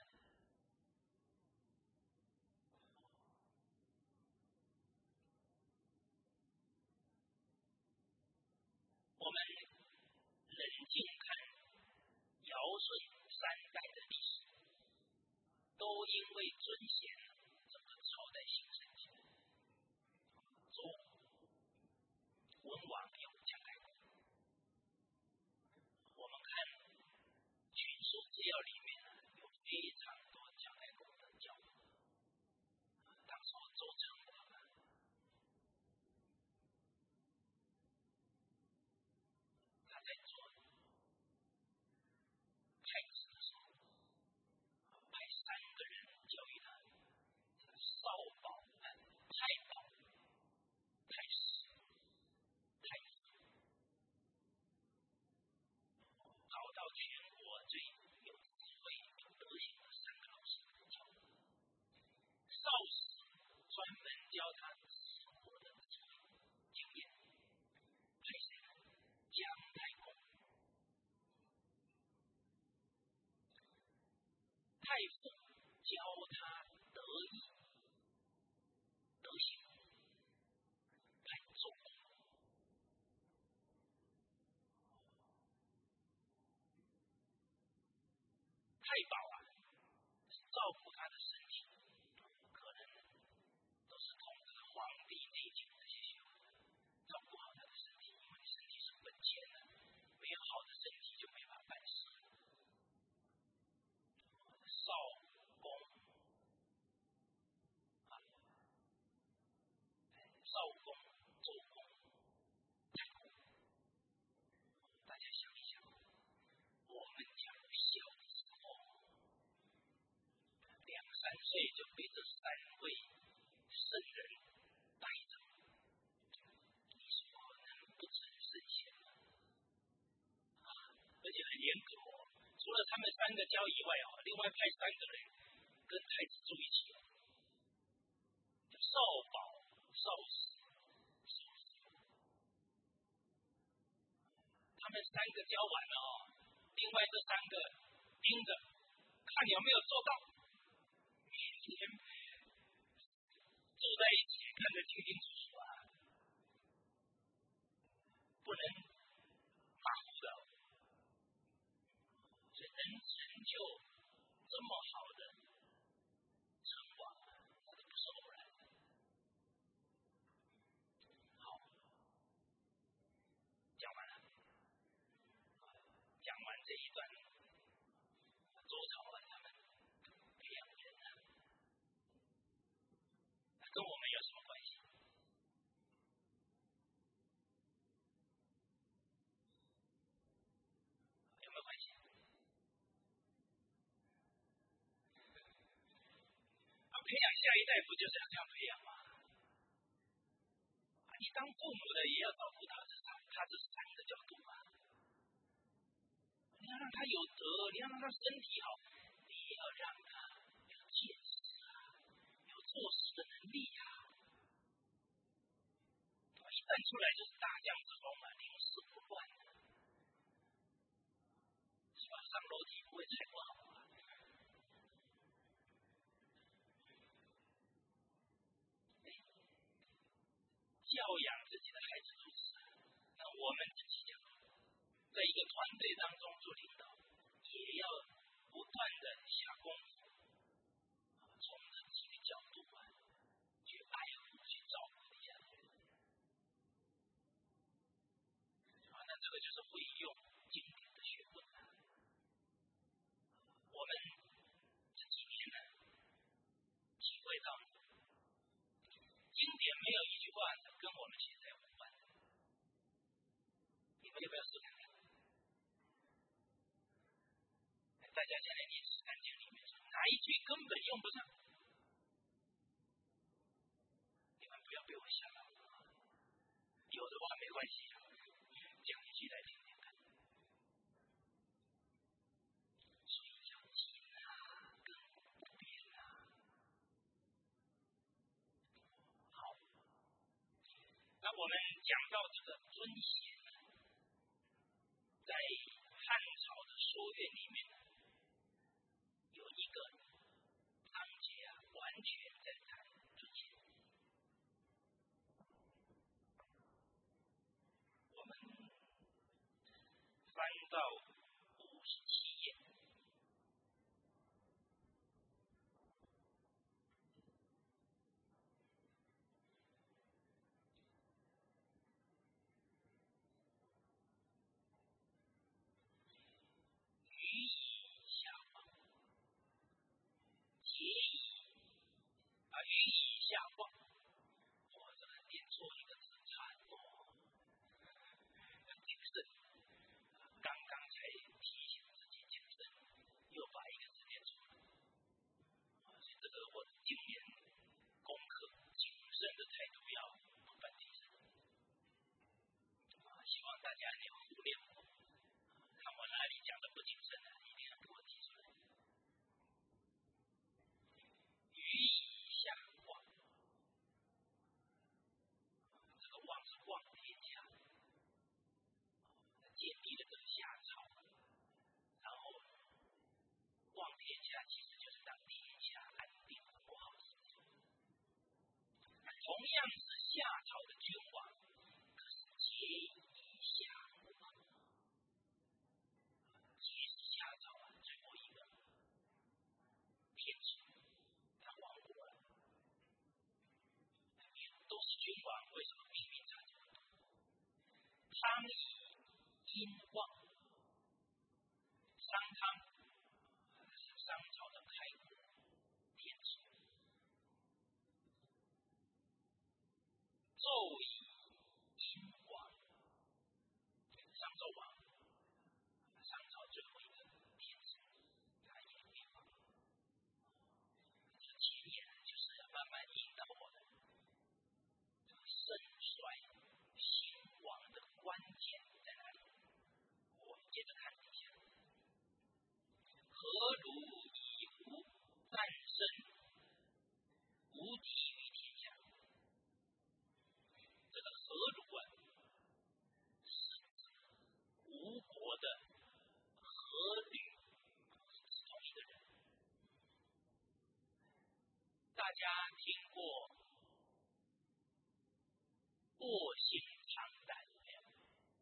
我们冷静看尧舜三代的历史，都因为尊贤，整个朝代兴盛起来。周文王有姜太公，我们看群书治要里面呢，有非常多姜太公的教诲。当时周成王啊，他在做太子的时候，派三个人教育他：少保、太保、太师、太子，找到全国最有智慧、有德行的三个老师教。少时专门教他治国的经验，派谁呢？姜太公。太傅教他德义、德行，来做工。太保啊，照顾他的身体，可能都是从这个《黄帝内经》这些学问，照顾好他的身体，因为身体是本钱的，没有好的身体就没法办事。少公啊，少公、周公、太公，大家想一想，我们讲孝之后， 岁就被这三位圣人带走，你说能不成圣贤吗？啊，而且很严格哦，除了他们三个教以外哦，另外派三个人跟太子住一起哦，少保、少师、少师，他们三个教完了哦，另外这三个盯着，看有没有做到。每天住在一起，看得清清楚楚啊，不能马虎的。所以能成就这么好的成果，这个不是偶然。好，讲完了，讲完这一段，周朝啊，他们培养人啊，跟我们有什么关系？有没有关系？啊，培养下一代不就是要这样培养吗？啊，你当父母的也要照顾他这三，他这三个角度啊。你要让他有德，你要让他身体好，你要让他有见识啊，有做事的能力啊。一站出来就是大将之风啊，临事不乱的，是吧？上楼梯不会踩不好啊。教养自己的孩子如此，那我们自己讲，在一个团队当中做领导，也要不断的下功夫，从自己的角度啊，去爱护、去照顾底下的人。啊，那这个就是会用经典的学问啊。我们这几年呢，体会到经典没有一句话跟我们现在无关。你们要不要试看看？大家现在念十三经里面，哪一句根本用不上？你们不要被我吓到，有的话没关系，讲一句来听听看。所以要紧啊，亘古不变啊。好，那我们讲到这个尊贤呢，在汉朝的说院里面呢，有一个章节啊，完全在谈尊贤。我们翻到五十七页，予以下放，皆以啊，予以下放。我这个念错一个字，惨哦，谨慎。刚刚才提醒自己谨慎，又把一个字念错了。所以这个我今年功课谨慎的态度要不断提升。希望大家能忽略我，看我哪里讲的不谨慎的，一定要给我提出来。予以下望，这个望是望天下，建立了这个夏朝，然后望天下其实就是让天下安定不好事情。同样是夏朝的君王，可是皆以下望。皆是夏朝啊，最后一个天子，他亡国了，都是君王，为什么命运差这么多？汤以殷望，商汤是商朝的开国天子，纣以殷王，商纣王，商朝最后一个天子，他也灭亡。这前听过卧薪尝胆没有？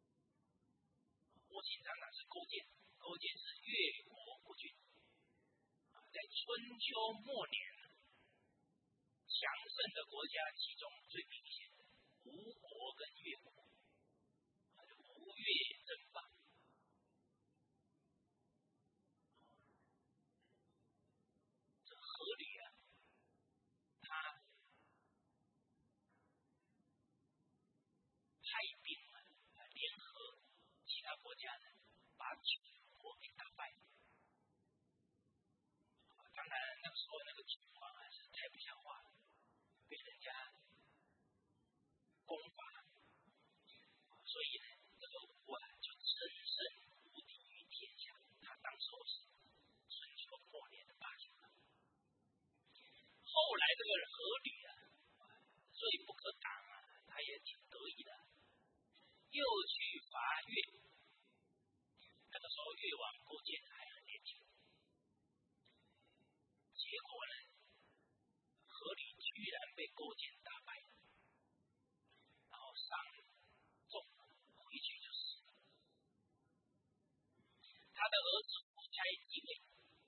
卧薪尝胆是勾践，勾践是越国国君，在春秋末年强盛的国家其中最明显的吴国跟越国，吴越争霸。这阖闾啊，他派兵啊，联合其他国家人，把楚国给打败。当然，那个时候那个楚王还是太不像话了，被人家攻伐，所以呢，这个吴啊就乘胜无敌于天下。他当时候是春秋末年的霸主。后来这个阖闾啊，罪不可挡啊，他也挺得意的，又去伐越。那个时候越王勾践还很年轻，结果呢，阖闾居然被勾践打败，然后伤重，回去就死了。他的儿子夫差继位，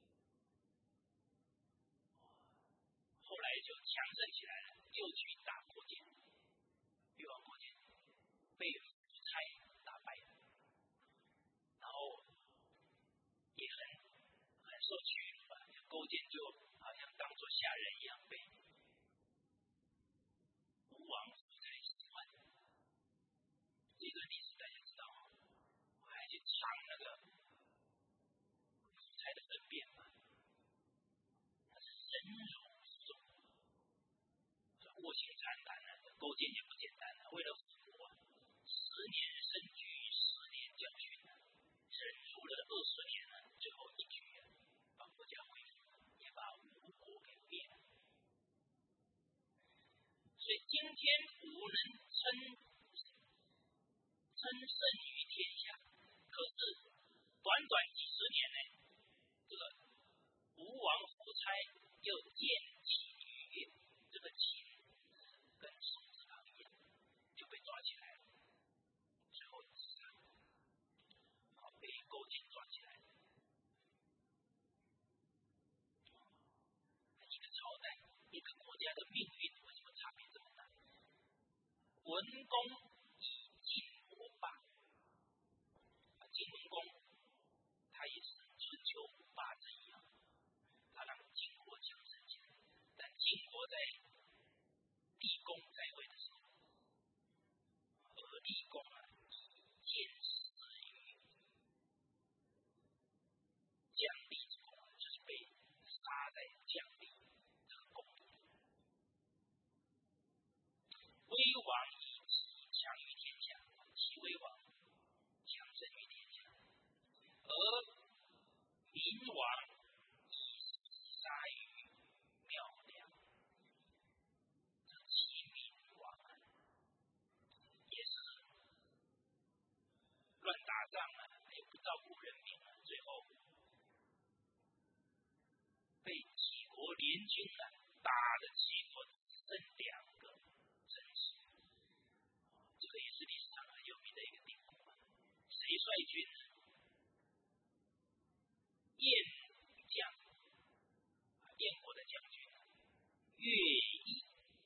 后来就强盛起来了，又去打勾践，越王勾践被夫差打败了，然后也很很受屈辱啊，勾践就好像当作下人一样被吴王夫差喜欢。这段历史大家知道吗？我还去尝那个夫差的粪便嘛，那是人肉之众，卧薪尝胆呢，勾践也不简单了，为了复国，十年深居，十年教训呢，忍辱了二十年呢，最后一举啊，把国家恢复，也把吴国给灭了。所以今天吴能称称胜于天下，可是短短几十年呢，这个吴王夫差又建起于越，这个秦跟手指头一样，就被抓起来了，最后死了，好被勾践抓起来了。一个朝代、一个国家的命运为什么差别这么大？文公以晋国霸，晋文公他也是春秋五霸之一啊，他让晋国强盛起来。但晋国在厉公在位的时候，而厉公啊以剑死于姜厉之功，就是被杀在姜厉这个宫里。威王以其强于天下，齐威王强盛于天下，而明王以死杀于庙梁。这齐闵王啊，也是乱打仗啊，也不照顾人民啊，最后被几国联军啊打的齐国只剩两个城池。这个也是历史上很有名的一个典故啊。谁率军呢？燕将，燕国的将军乐毅，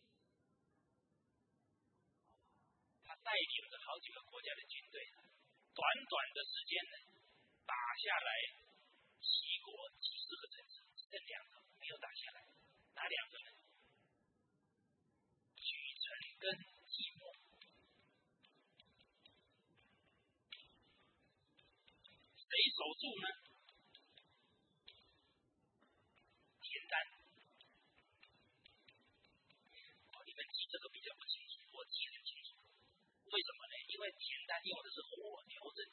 他带领着好几个国家的军队，短短的时间呢，打下来齐国几十个城市，只剩两个没有打下来。哪两个呢？莒城跟即墨。谁守住呢？田单。哦，你们记这个比较不清楚，我记很清楚。为什么呢？因为田单用的是火牛阵，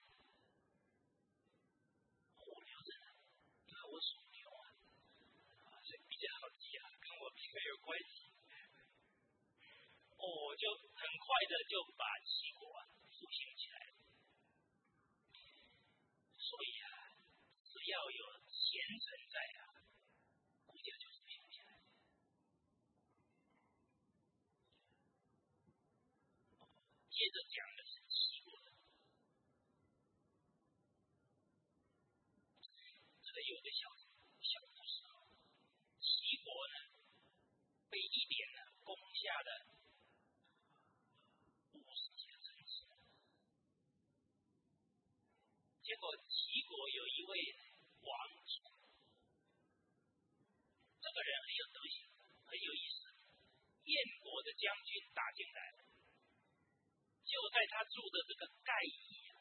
火牛阵啊，因为我属牛啊，所以比较好记啊，跟我并没有关系。哦，就很快的就把齐国啊复兴起来了。所以啊，只要有贤臣在啊，国家就复兴起来。 着讲的是齐国的。这个有个小小故事啊，齐国呢被一连呢攻下了五十几个城市，结果齐国有一位王储，这个人很有德行，很有意思。燕国的将军打进来了，就在他住的这个盖邑啊，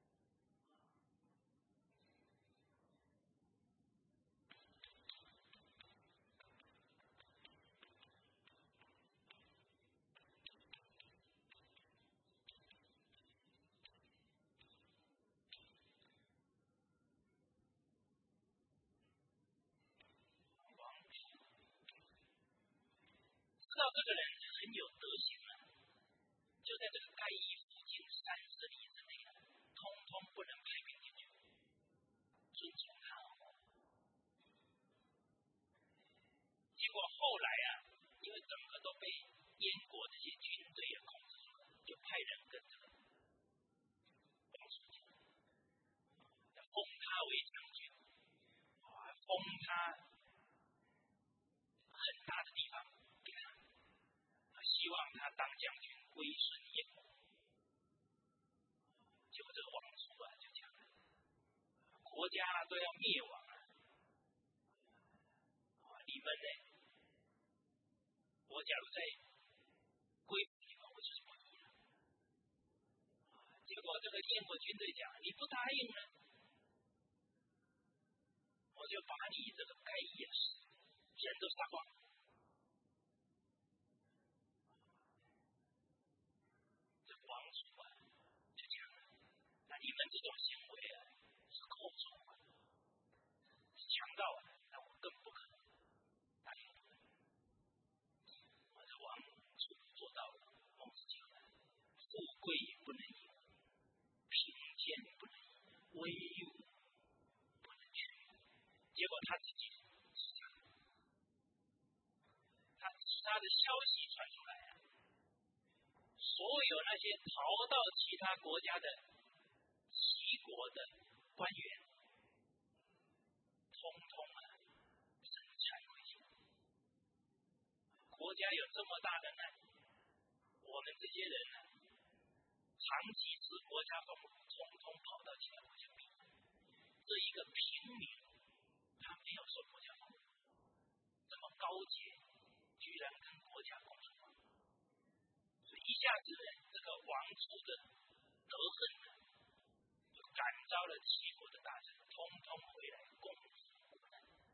知道这个人很有德行啊，就在这个盖邑附近三十里之内啊，通通不能派兵进去，尊重他哦。结果后来啊，因为整个都被燕国这些军队也控制住了，就派人跟这个王储讲，要封他为将军，封他很大的地方给他，希望他当将军归顺燕国。结果这个王储啊就讲了，国家都要灭亡了，你们呢？我假如再归附你们，我就是不义了。结果这个燕国军队讲，你不答应呢，我就把你这个盖邑的人都杀光。这王储啊就讲了，那你们这种行为啊是寇仇啊，是强盗啊，那我更不可能答应。我这王储做到了，孟子讲了，富贵不能淫，贫贱不能淫，威武不能屈。结果他自己是这样，他他的消息传出来啊，所有那些逃到其他国家的齐国的官员，通通啊生惭愧心。国家有这么大的难，我们这些人呢、啊，长期吃国家俸禄，通通跑到其他国家避。这一个平民，他没有受国家俸禄，这么高洁，居然跟国家共存。所以一下子呢，这个王储的德恨呢，就感召了齐国的大臣，通通回来攻击国难。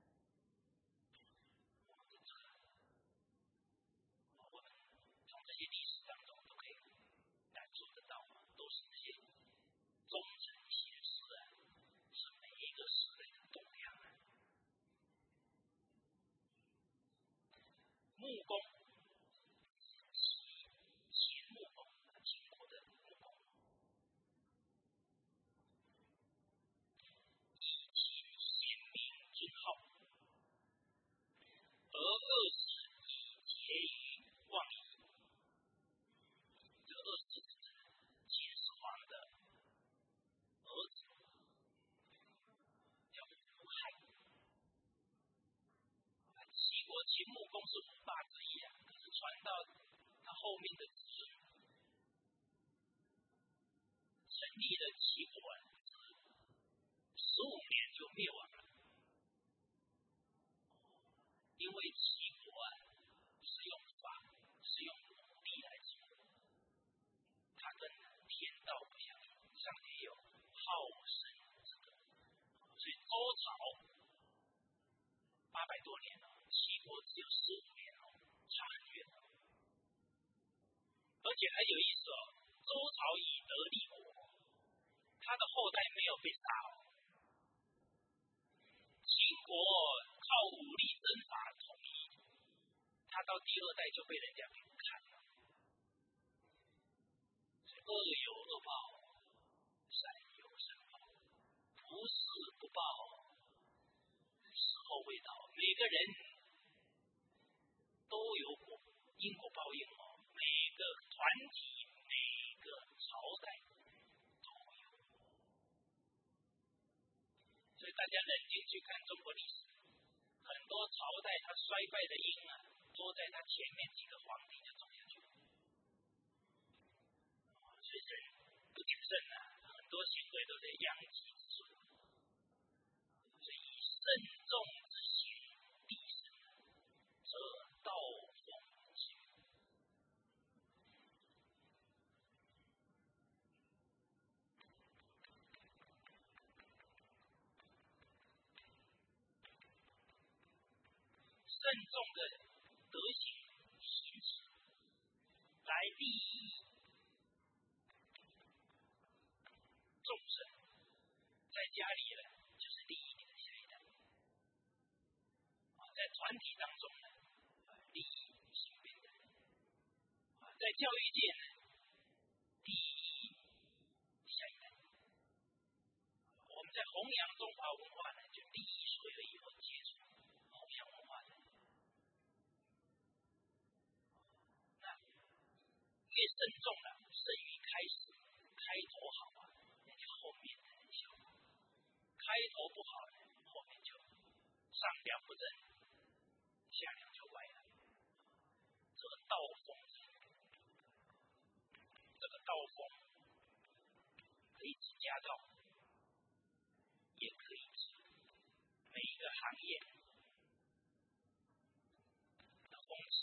我们从这些历史当中都可以感受得到，都是这些忠臣写诗啊，是每一个时代的栋梁啊。穆公，秦穆公，秦国的穆公，以秦贤明君好，而恶事以结于忘矣。这个恶事是指秦始皇的儿子，叫胡亥。齐国秦穆公是五霸之一啊，可是传到他后面的子孙，成立了齐国啊，十五年就灭亡了。因为齐国啊是用法，是用武力来治国，他跟天道不相同，上面有好生之德，所以周朝八百多年了，齐国只有十五年哦，差很远哦。而且很有意思哦，周朝以德立国，他的后代没有被杀哦。秦国靠武力征伐统一，他到第二代就被人家给砍了。恶有恶报，善有善报，不是不报，时候未到。每个人都有果因果报应哦，每个团体、每个代都有。所以大家冷静去看中国历史，很多朝代它衰败的因啊，多在它前面几个皇帝就走下去了。所以人不谨慎啊，很多行为都在殃及子孙。所以以慎重之行必胜，则道风之源。慎重的德行行持，来利益众生，在家里呢，就是利益你的下一代；在团体当中呢，利益身边的人；在教育界呢，利益下一代。我们在弘扬中华文化呢，就利益所有以后接触弘扬文化的人。那越慎重了，胜于开始。开头好啊，那就后面的效果；开头不好呢，后面就上梁不正，下梁就歪了。这个道风，这个道风可以指家道，也可以指每一个行业的风气，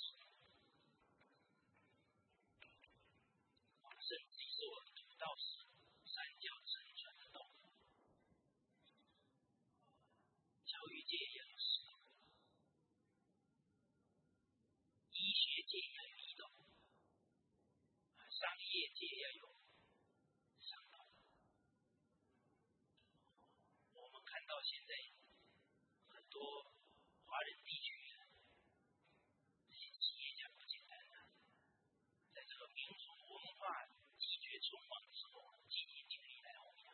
甚至是我们土道史三教承传的道风。教育界也有师道，医学界也有医道，商业界也有商道。我们看到现在很多华人地区这些企业家不简单啊，在这个民族文化积绝存亡之后，积极尽力来弘扬。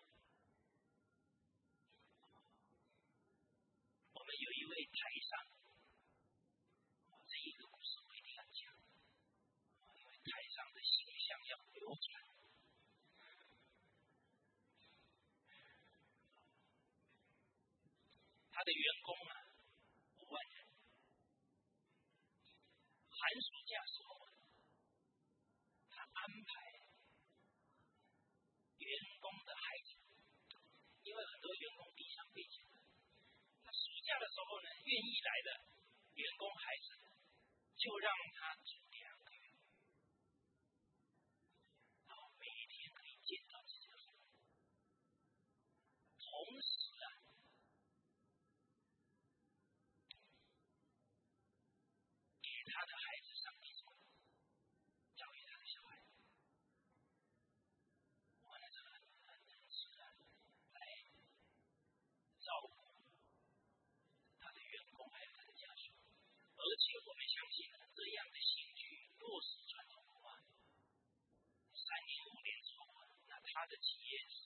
我们有一位台商，这一个故事我一定要讲，因为台商的形象要流传。他的员工啊，五万人。寒暑假时候，他安排员工的孩子，因为很多员工离乡背井，他暑假的时候呢，愿意来的员工孩子，就让他住两个月，然后每天可以见到自己的父母，同时啊，给他的孩子上地主，教育他的小孩。我呢，这个很很很自然来照顾他的员工还有他的家属，而且我们相信呢，这样的兴趣落实传统文化，三年五年之后，那他的企业是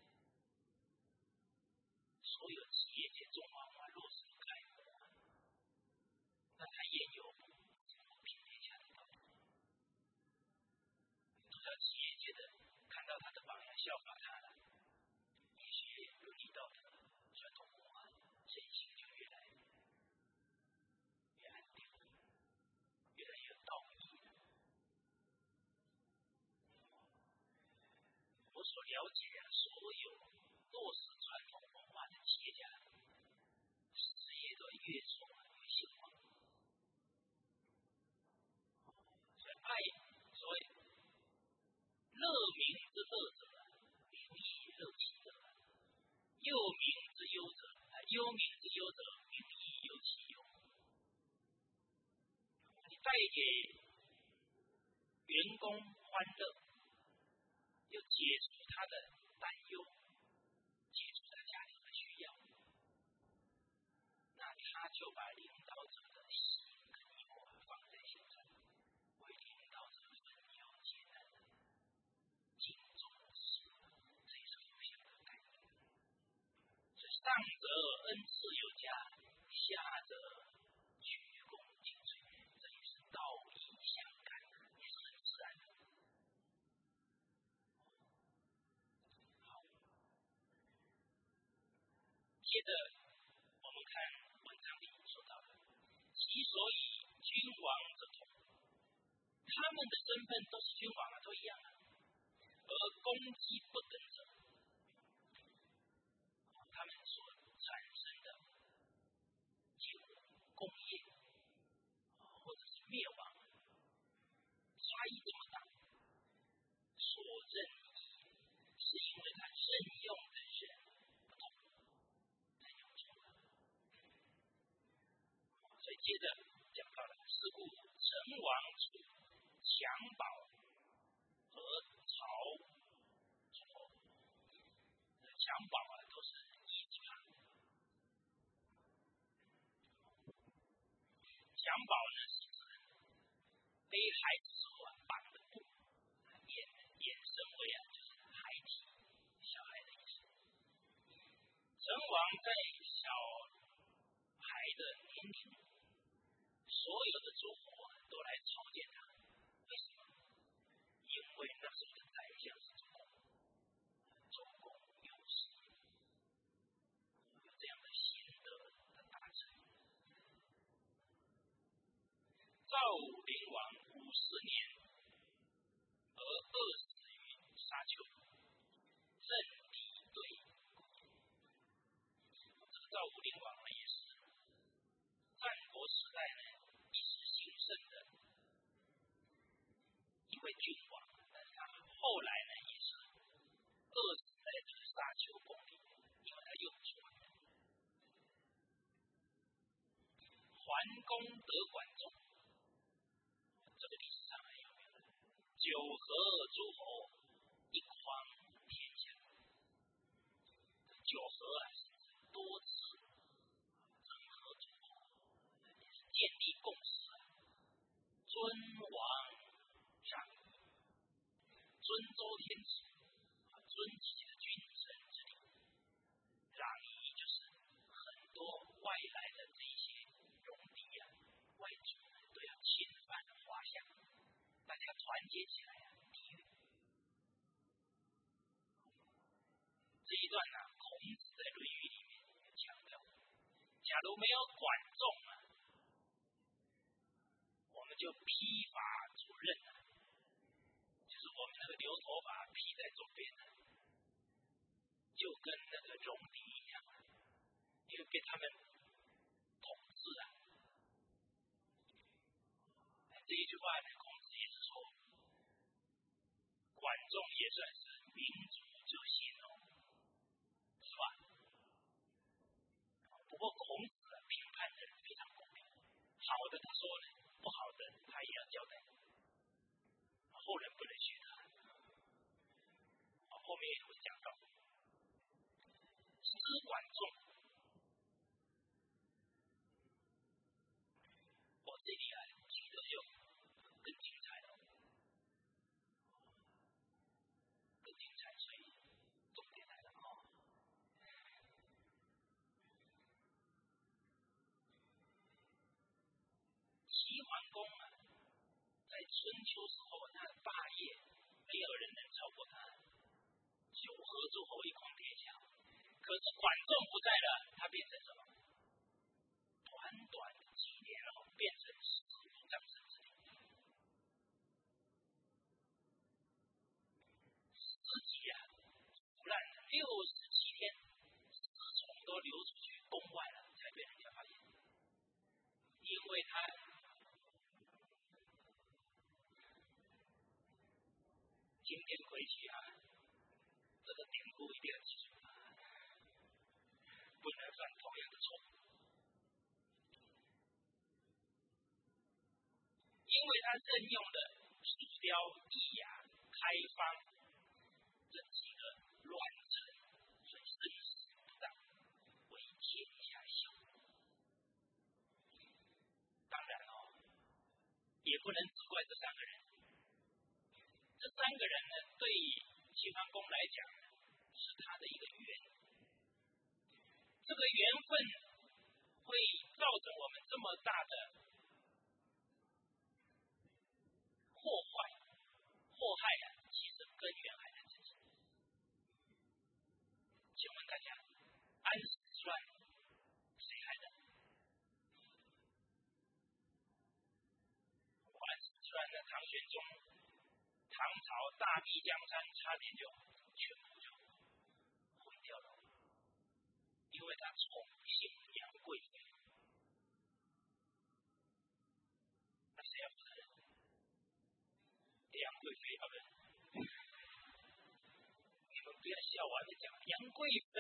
所有企业界中华文化落实的楷模，那他也有平天下的道理。多少企业界的看到他的榜样，效法他了，也学伦理道德、传统文化，身心就越来越安定，越来越有道义了。我所了解啊，所有落实传统文化的企业家，事业都越做越兴旺。所以爱，所以乐民之乐者，民亦乐其乐；忧民之忧者，忧民之忧者，民亦忧其忧。你带给员工欢乐，又解除他的担忧，解除他家庭的需要，那他就把领导者的心跟忧啊放在心上，为领导者分忧解难，尽忠职守，这是佛学的概念。所以上者恩赐有加，下者鞠躬尽瘁，这也是道义相感，也是很自然的。 接着我们看文章里说到的，其所以君王者同，他们的身份都是君王啊，都一样啊。而功绩不等者，他们所产生的结果、功业或者是灭亡，差异这么大，所任意是因为他任用的人不同，才有出来。所以接着讲到了，是故成王处襁褓和朝诸侯，襁褓啊都是一字旁，襁褓呢是指背孩子时候啊绑的布，衍衍生为啊就是孩提小孩的意思。成王在小孩的年龄，所有的诸侯啊都来朝见他，为什么？因为那时候的宰相是周公，周公有时有这样的贤德的大臣。赵武灵王五十年而饿死于沙丘，任敌对。这个赵武灵王呢，也是战国时代呢一时兴盛的一位君王，但是他后来呢也是饿死在这个沙丘宫里，因为他用错了。桓公得管仲，这个历史上很有名的，九合诸侯，一匡天下。九合啊是多次整合诸侯，也是建立共识啊，尊王让仪，尊周天子，尊自己的君臣之礼。让仪就是很多外来的这一些戎狄啊、外族都要侵犯华夏，大家团结起来啊，抵御。这一段呢、啊，孔子在《论语》里面也强调，假如没有管仲啊，我们就披发主任啊，就是我们那个留头发披在左边的，就跟那个戎狄一样，因为被他们统治啊。这一句话呢，孔子也是说，管仲也算是民族之心哦，是吧？不过孔子啊，评判的非常公平，好的他说呢，不好的他也要交代，后人不能学他。后面也会讲到，使管仲，我这里啊举的就更精彩了，更精彩，所以重点来了哦。齐桓公啊，在春秋时候他的霸业，没有人能超过他，九合诸侯，一匡天下。可是管仲不在了，他变成什么？短短的几年哦，变成十五丈身之地。自己啊，腐烂了六十七天，尸虫都流出去宫外了，才被人家发现。因为他今天回去啊，这个典故一定要记住，不能犯同样的错误。因为他任用的树雕、易雅、开方这几个乱臣，所以生死不当，为天下笑。当然哦，也不能只怪这三个人。这三个人呢，对齐桓公来讲，是他的一个缘。这个缘分会造成我们这么大的祸坏、祸害啊，其实根源还在自己。请问大家，安史之乱玄宗唐朝大地江山差点就全部就毁掉了，因为他宠幸杨贵妃，那谁要负责任？杨贵妃啊，不是，你们不要笑，我还没讲，杨贵妃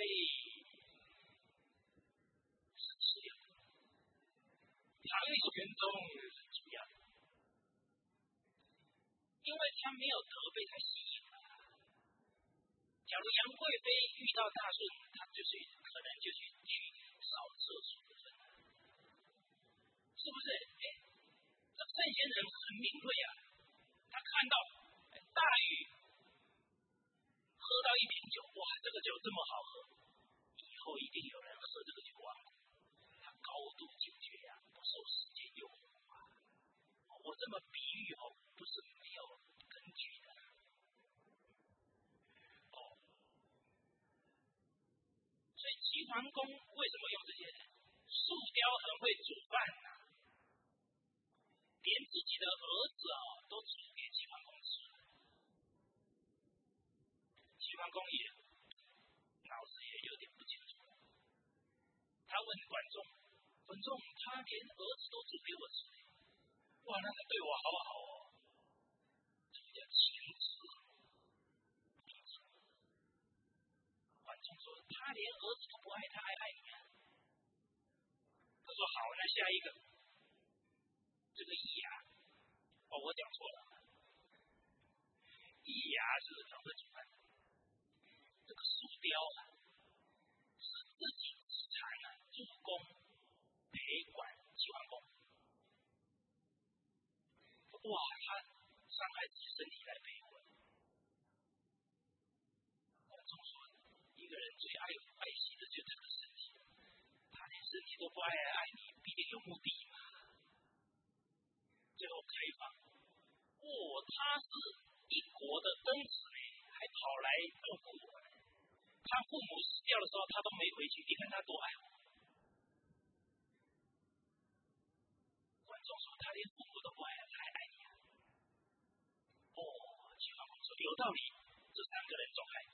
是次要的，唐玄宗是主要的，因为他没有德被他吸引了。假如杨贵妃遇到大顺，他就是可能就去去扫厕所的份，是不是？哎，这圣贤人很敏锐啊，他看到大禹喝到一瓶酒，哇，这个酒这么好喝，以后一定有人喝这个酒啊。他高度警觉呀、啊，不受时间诱惑啊。我这么比喻哦，不是没有根据的。哦，所以齐桓公为什么用这些人？树雕很会煮饭呐、啊，连自己的儿子啊都煮给齐桓公吃。齐桓公也脑子也有点不清楚，他问管仲：“管仲，他连儿子都煮给我吃，哇，那他对我好好哦，这个叫情子。”管仲说：“他连儿子都不爱他，还爱你啊？”他说：“好，那下一个，这个易牙，哦，我讲错了，易牙是很会煮饭。这个树雕啊，是自己自残啊，助攻陪管齐桓公。哇，他伤害自己身体来陪婚。管仲说，一个人最爱爱惜的就是他的身体，他连身体都不爱爱你，必定有目的嘛。最后开放，哦，他是一国的公子呢，还跑来照顾我。他父母死掉的时候，他都没回去，你看他多爱我。管仲说，他连父母都不爱，他还爱你啊？哦，齐桓公说有道理，这三个人总爱你。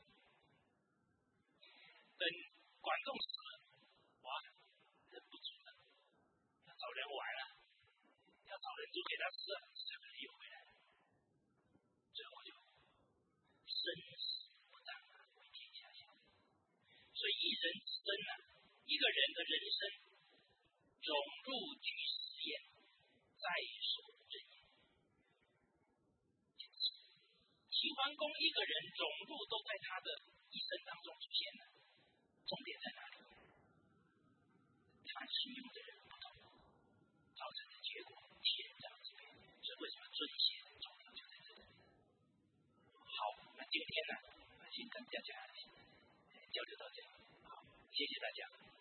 等管仲死了，哇，忍不住了，要找人玩了，要找人煮给他吃，三个人又回来了，最后就生死不当啊，为天下想。所以一人之争啊，一个人的人生融入居实验，在所不争也。齐桓公一个人融入都在他的一生当中出现了，重点在哪里？他使用的人不同，造成的结果天壤之别。所以为什么尊贤重要就在这里。好，那今天呢，先跟大家交流到这里，好，谢谢大家。